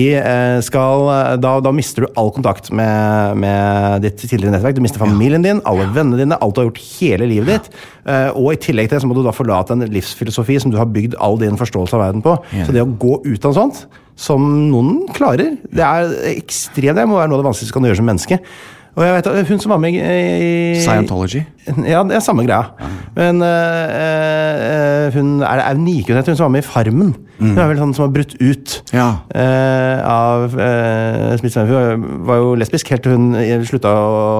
da mister du all kontakt med ditt tidligere nettverk. Du mister familien din, alle vennene dine, alt du har gjort hele livet ditt. Og i tillegg til det så må du da forlate en livsfilosofi som du har bygd all din forståelse av verden på. Så det å gå ut av sånt, som noen klarer, det ekstremt, det må være noe av det vanskeligste du kan gjøre som menneske. Og jeg vet, hun som var med i... Scientology? Ja, det samme greia. Men hun Nike, hun som var med i Farmen. Hun vel sånn som har brutt ut av Smith-Wesson. Hun var jo lesbisk helt til hun sluttet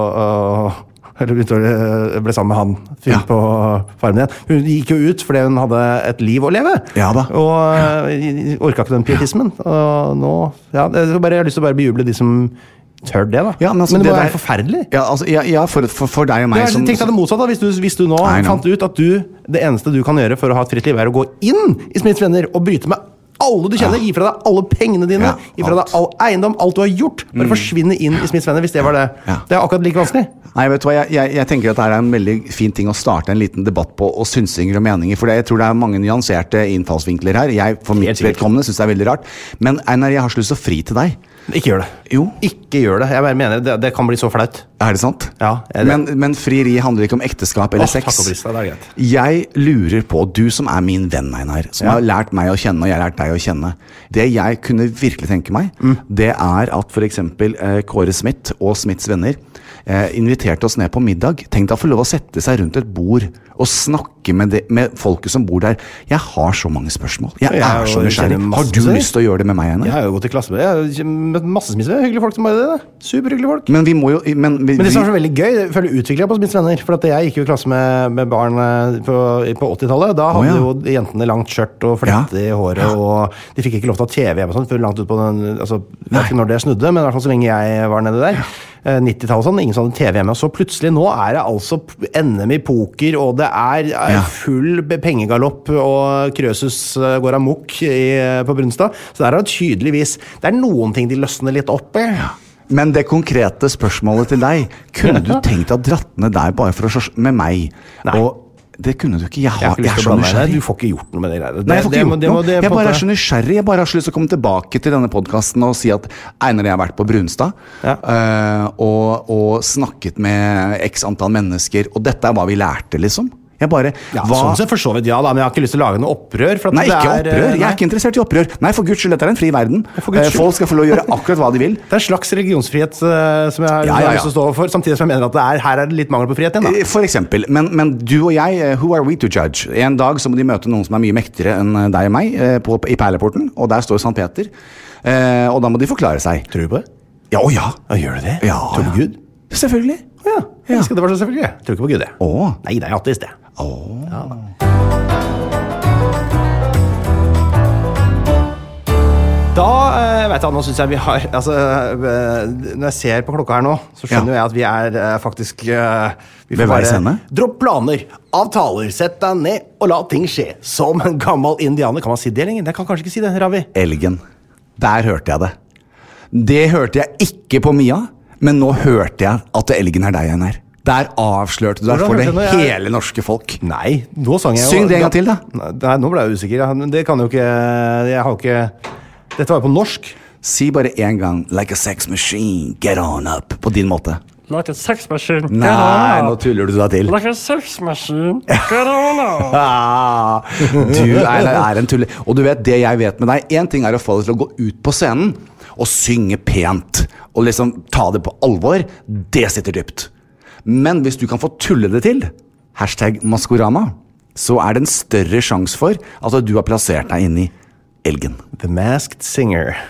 eller ble sammen med han på Farmen igjen. Hun gikk jo ut fordi hun hadde et liv å leve. Ja da. Og orket ikke den pietismen. Og nå, jeg har lyst til å bare bejuble de som tør det da. Ja, men det må være forferdelig. Ja, altså, for deg og meg som... Tenk deg det motsatte, hvis du nå fant ut at det eneste du kan gjøre for å ha et fritt liv å gå inn i Smiths Venner og bryte med alle du kjenner, gi fra deg alle pengene dine, gi fra deg all eiendom, alt du har gjort, bare forsvinne inn i Smiths Venner, hvis det var det. Det akkurat like vanskelig. Nei, vet du hva, jeg tenker at det en veldig fin ting å starte en liten debatt på, og synsinger og meninger, for jeg tror det mange nyanserte innfallsvinkler her. Jeg, for mitt vedkommende, synes det veldig rart. Men Einar, jeg har så lyst til å fri til deg. Ikke gjør det. Jo. Ikke gjør det. Jeg bare mener det kan bli så flaut. Det sant? Ja. Men frieri handler ikke om ekteskap eller sex. Takk og pris, det greit. Jeg lurer på, du som min venn, Einar, som har lært meg å kjenne, og jeg har lært deg å kjenne. Det jeg kunne virkelig tenke meg, det at for eksempel Kåre Smith og Smiths Venner inviterte oss ned på middag. Tenk deg å få lov å sette seg rundt et bord og snakke med folket som bor der. Jeg har så mange spørsmål. Jeg så nysgjerrig. Har du lyst til å gjøre det med meg, Einar? Jeg har jo gått i klasse med det. Jeg har møtt masse Smiths Venner. Hyggelige folk som bare det. Superhyggelige folk. Men vi må jo... Men det som så veldig gøy, jeg føler utviklet på Smiths Venner. For at jeg gikk jo i klasse med barn på 80-tallet. Da hadde jo jentene langt skjørt og flette i håret, og de fikk ikke lov til å ha TV hjemme og sånt, før langt ut på den... Altså, jeg vet ikke når det snudde, men i hvert fall så lenge jeg var nede der. 90-tallet sånn, ingen som hadde TV hjemme, og så plutselig nå det altså NM i poker, og det full pengegalopp, og Krøsus går amok på Brunstad, så det jo tydeligvis, det noen ting de løsner litt opp i. Men det konkrete spørsmålet til deg, kunne du tenkt å dratt ned der bare for å med meg? Nei. Og det kunne du ikke. Jeg så nysgjerrig. Du får ikke gjort noe med det greiene. Nei, jeg får ikke gjort noe. Jeg bare så nysgjerrig. Jeg bare har så lyst til å komme tilbake til denne podcasten og si at Einar, jeg har vært på Brunstad og snakket med x antall mennesker, og dette hva vi lærte, liksom. Jeg bare... Sånn sett for så vidt, da, men jeg har ikke lyst til å lage noe opprør. Nei, ikke opprør. Jeg ikke interessert i opprør. Nei, for Guds skyld, dette en fri verden. Folk skal få lov å gjøre akkurat hva de vil. Det en slags religionsfrihet som jeg har lyst til å stå for, samtidig som jeg mener at her det litt mangel på frihet igjen, da. For eksempel, men du og jeg, who are we to judge? En dag så må de møte noen som mye mektigere enn deg og meg i Perleporten, og der står Sankt Peter, og da må de forklare seg. Tror du på det? Ja, og ja. Gjør du det? Ja. Tror du på Gud? Selvfølgelig. Ja. Jeg elsker det var så selvfølgelig. Jeg tror ikke på Gud, det. Nei, det ateist, det. Ja, da vet jeg, nå synes jeg vi har når jeg ser på klokka her nå, så skjønner jeg at vi faktisk vi får bare dropp planer, avtaler, sett deg ned og la ting skje som en gammel indianer. Kan man si det lenger? Jeg kan kanskje ikke si det, Ravi. Elgen, der hørte jeg det. Det hørte jeg ikke på Mia, men nå hørte jeg at elgen deg, Einar. Der avslørte du deg for det hele norske folk. Nei, nå sang jeg jo... Syng det en gang til, da. Nei, nå ble jeg usikker. Det kan jo ikke... Jeg har ikke... Dette var jo på norsk. Si bare en gang, like a sex machine, get on up, på din måte. Like a sex machine, get on up. Nei, nå tuller du deg til. Like a sex machine, get on up. Du en tuller. Og du vet, det jeg vet med deg, en ting å få deg til å gå ut på scenen og synge pent, og liksom ta det på alvor, det sitter dypt. Men hvis du kan få tulle det til, #Maskorama, så det en større sjans for at du har plassert deg inn i elgen. The Masked Singer.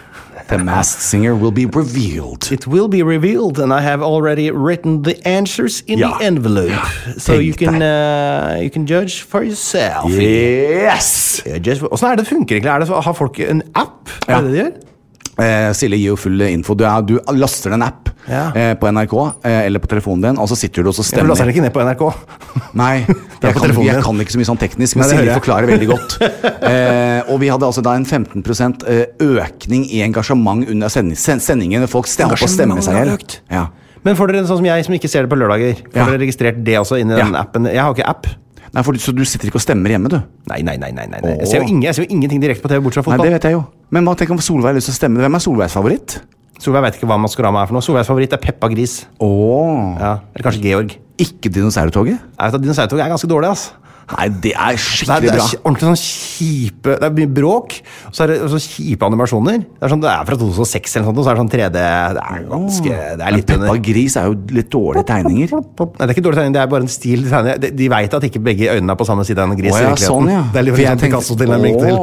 The Masked Singer will be revealed. It will be revealed, and I have already written the answers in the envelope. So you can judge for yourself. Yes! Hvordan det funker egentlig? Har folk en app? Er det de gjør? Silje gir jo full info. Du laster en app på NRK eller på telefonen din, og så sitter du og så stemmer. Du laster den ikke ned på NRK. Nei, jeg kan ikke så mye sånn teknisk, men Silje forklarer veldig godt. Og vi hadde altså da en 15% økning i engasjement under sendingen. Folk holdt på å stemme seg helt. Ja. Men får dere sånn som jeg som ikke ser det på lørdager, får dere registrert det også inn i den appen? Jeg har ikke app. Nei, så du sitter ikke og stemmer hjemme, du? Nei. Jeg ser jo ingenting direkte på TV bortsett fra fotball. Nei, det vet jeg jo. Men hva tenker om Solveig har lyst til å stemme? Hvem Solveigs favoritt? Solveig vet ikke hva Maskorama for noe. Solveigs favoritt Peppa Gris. Ja, eller kanskje Georg. Ikke Dinosaurtoget? Jeg vet at Dinosaurtoget ganske dårlig, ass. Nei, det skikkelig bra. Det ordentlig sånn kjipe. Det mye bråk, og så det sånn kjipe animasjoner. Det fra 2006 eller sånt, og så det sånn 3D. Det litt Peppa Gris jo litt dårlige tegninger. Nei, det ikke dårlige tegninger, det bare en stil. De vet at ikke begge øynene på samme side av en gris. Sånn, ja. Det litt sånn Picasso-tilnærming til.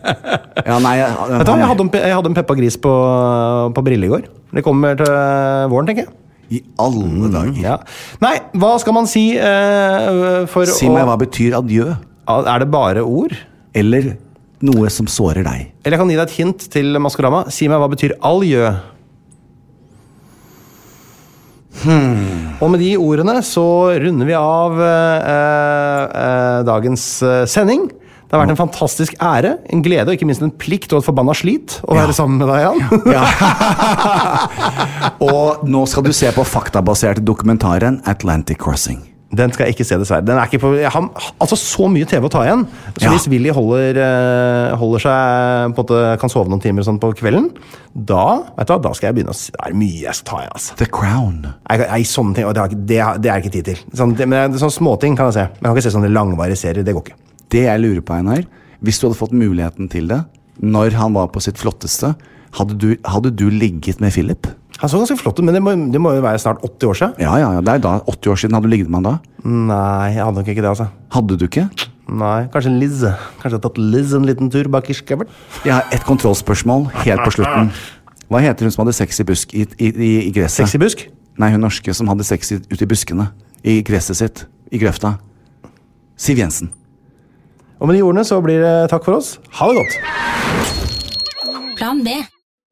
Jeg hadde en Peppa Gris på Brille i går. Det kommer til våren, tenker jeg. I alle dager. Ja. Nei, hva skal man si Si meg hva betyr adjø? Det bare ord? Eller noe som sårer deg? Eller jeg kan gi deg et hint til Maskorama. Si meg hva betyr aljø? Og med de ordene så runder vi av dagens sending. Det har vært en fantastisk ære, en glede og ikke minst en plikt og et forbanna slit å være sammen med deg, Jan. Og nå skal du se på faktabaserte dokumentaren Atlantic Crossing. Den skal jeg ikke se, dessverre. Den ikke på, jeg har altså så mye TV å ta igjen. Så hvis Willy holder seg på kan sove noen timer sånn på kvelden, da skal jeg begynne å det mye jeg skal ta igjen. Altså. The Crown. Sånne ting, og det ikke tid til. Men sånne småting kan jeg se. Men jeg kan ikke se sånne langvarige serier, det går ikke. Det jeg lurer på, Einar, hvis du hadde fått muligheten til det, når han var på sitt flotteste, hadde du ligget med Philip? Han så ganske flott, men det må jo være snart 80 år siden. Ja, det da 80 år siden. Hadde du ligget med han da? Nei, jeg hadde nok ikke det, altså. Hadde du ikke? Nei, kanskje Liz. Kanskje jeg hadde tatt Liz en liten tur bak i skabben. Jeg har et kontrollspørsmål helt på slutten. Hva heter hun som hadde sex i busk i gresset? Sex i busk? Nei, hun norske som hadde sex ute i buskene. I gresset sitt. I grøfta. Siv Jensen. Og med de ordene så blir det takk for oss. Ha det godt. Plan B.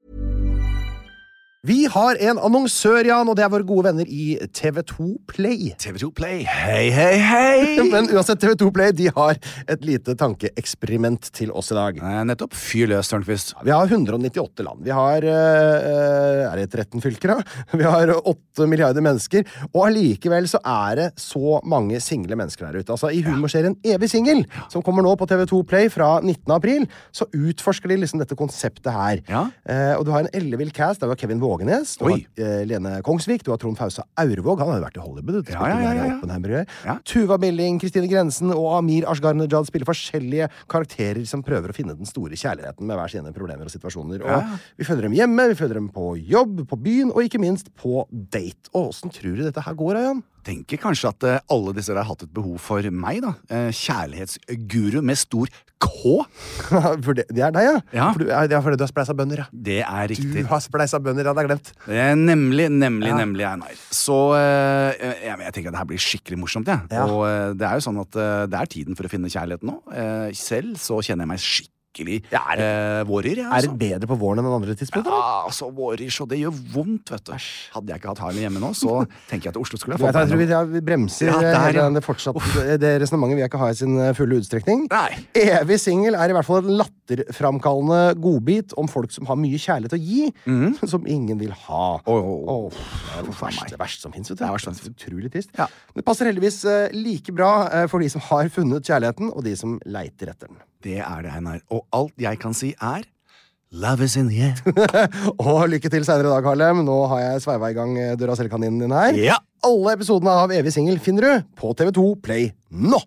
Vi har en annonsør, Jan, og det våre gode venner i TV2 Play. TV2 Play. Hei. Men uansett, TV2 Play, de har et lite tankeeksperiment til oss i dag. Nettopp. Fyr løs, Tørnqvist. Vi har 198 land. Vi har, det 13 fylker da? Vi har 8 milliarder mennesker, og allikevel så det så mange single mennesker der ute. Altså, i humorserien Evig Single, som kommer nå på TV2 Play fra 19. april, så utforsker de liksom dette konseptet her. Og du har en ellevill cast, der var Kevin Vågenes, du har Lene Kongsvik, du har Trond Fausa Aurvåg, han hadde vært i Hollywood, Tuva Billing, Kristine Grensen og Amir Ashgar-Najad spiller forskjellige karakterer som prøver å finne den store kjærligheten med hver sine problemer og situasjoner. Og vi følger dem hjemme, vi følger dem på jobb, på byen, og ikke minst på date. Og hvordan tror du dette her går, Jan? Tenker kanskje at alle disse har hatt et behov for meg, da. Kjærlighetsguru med stor K. For det deg, ja? Ja. Fordi du har spleisa bønder, ja. Det riktig. Du har spleisa bønder, hadde jeg glemt. Nemlig, Einar. Så jeg tenker at det her blir skikkelig morsomt, jeg. Ja. Og det jo sånn at det tiden for å finne kjærligheten nå. Selv så kjenner jeg meg skikkelig vårer, altså. Det bedre på våren enn andre tidspunkt? Ja, altså vårer, så det gjør vondt, vet du. Hadde jeg ikke hatt Harley hjemme nå, så tenker jeg at Oslo skulle ha fått jeg tror vi bremser det fortsatt. Det resonementet vil jeg ikke ha i sin fulle utstrekning. Nei. Evig Single i hvert fall en latterframkallende godbit om folk som har mye kjærlighet å gi, som ingen vil ha. Det verste som finnes, vet du. Det utrolig trist. Ja. Det passer heldigvis like bra for de som har funnet kjærligheten, og de som leiter etter den. Det det, Einar. Og alt jeg kan si Love is in the air. Og lykke til senere i dag, Harlem. Nå har jeg sveiva i gang Duracell-kaninen din her. Ja. Alle episodene av Evig Single finner du på TV2 Play nå.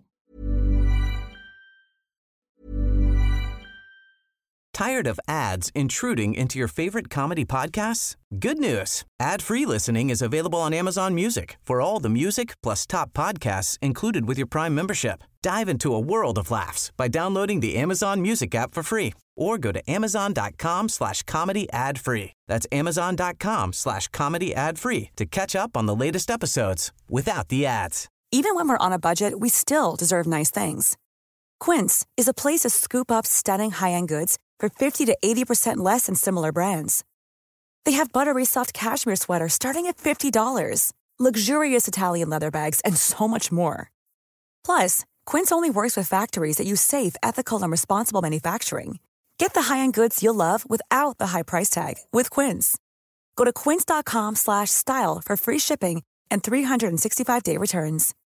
Tired of ads intruding into your favorite comedy podcasts? Good news. Ad-free listening is available on Amazon Music for all the music plus top podcasts included with your Prime membership. Dive into a world of laughs by downloading the Amazon Music app for free or go to amazon.com/comedy ad free. That's amazon.com/comedy ad free to catch up on the latest episodes without the ads. Even when we're on a budget, we still deserve nice things. Quince is a place to scoop up stunning high-end goods for 50 to 80% less than similar brands. They have buttery soft cashmere sweaters starting at $50, luxurious Italian leather bags, and so much more. Plus, Quince only works with factories that use safe, ethical, and responsible manufacturing. Get the high-end goods you'll love without the high price tag with Quince. Go to quince.com/style for free shipping and 365-day returns.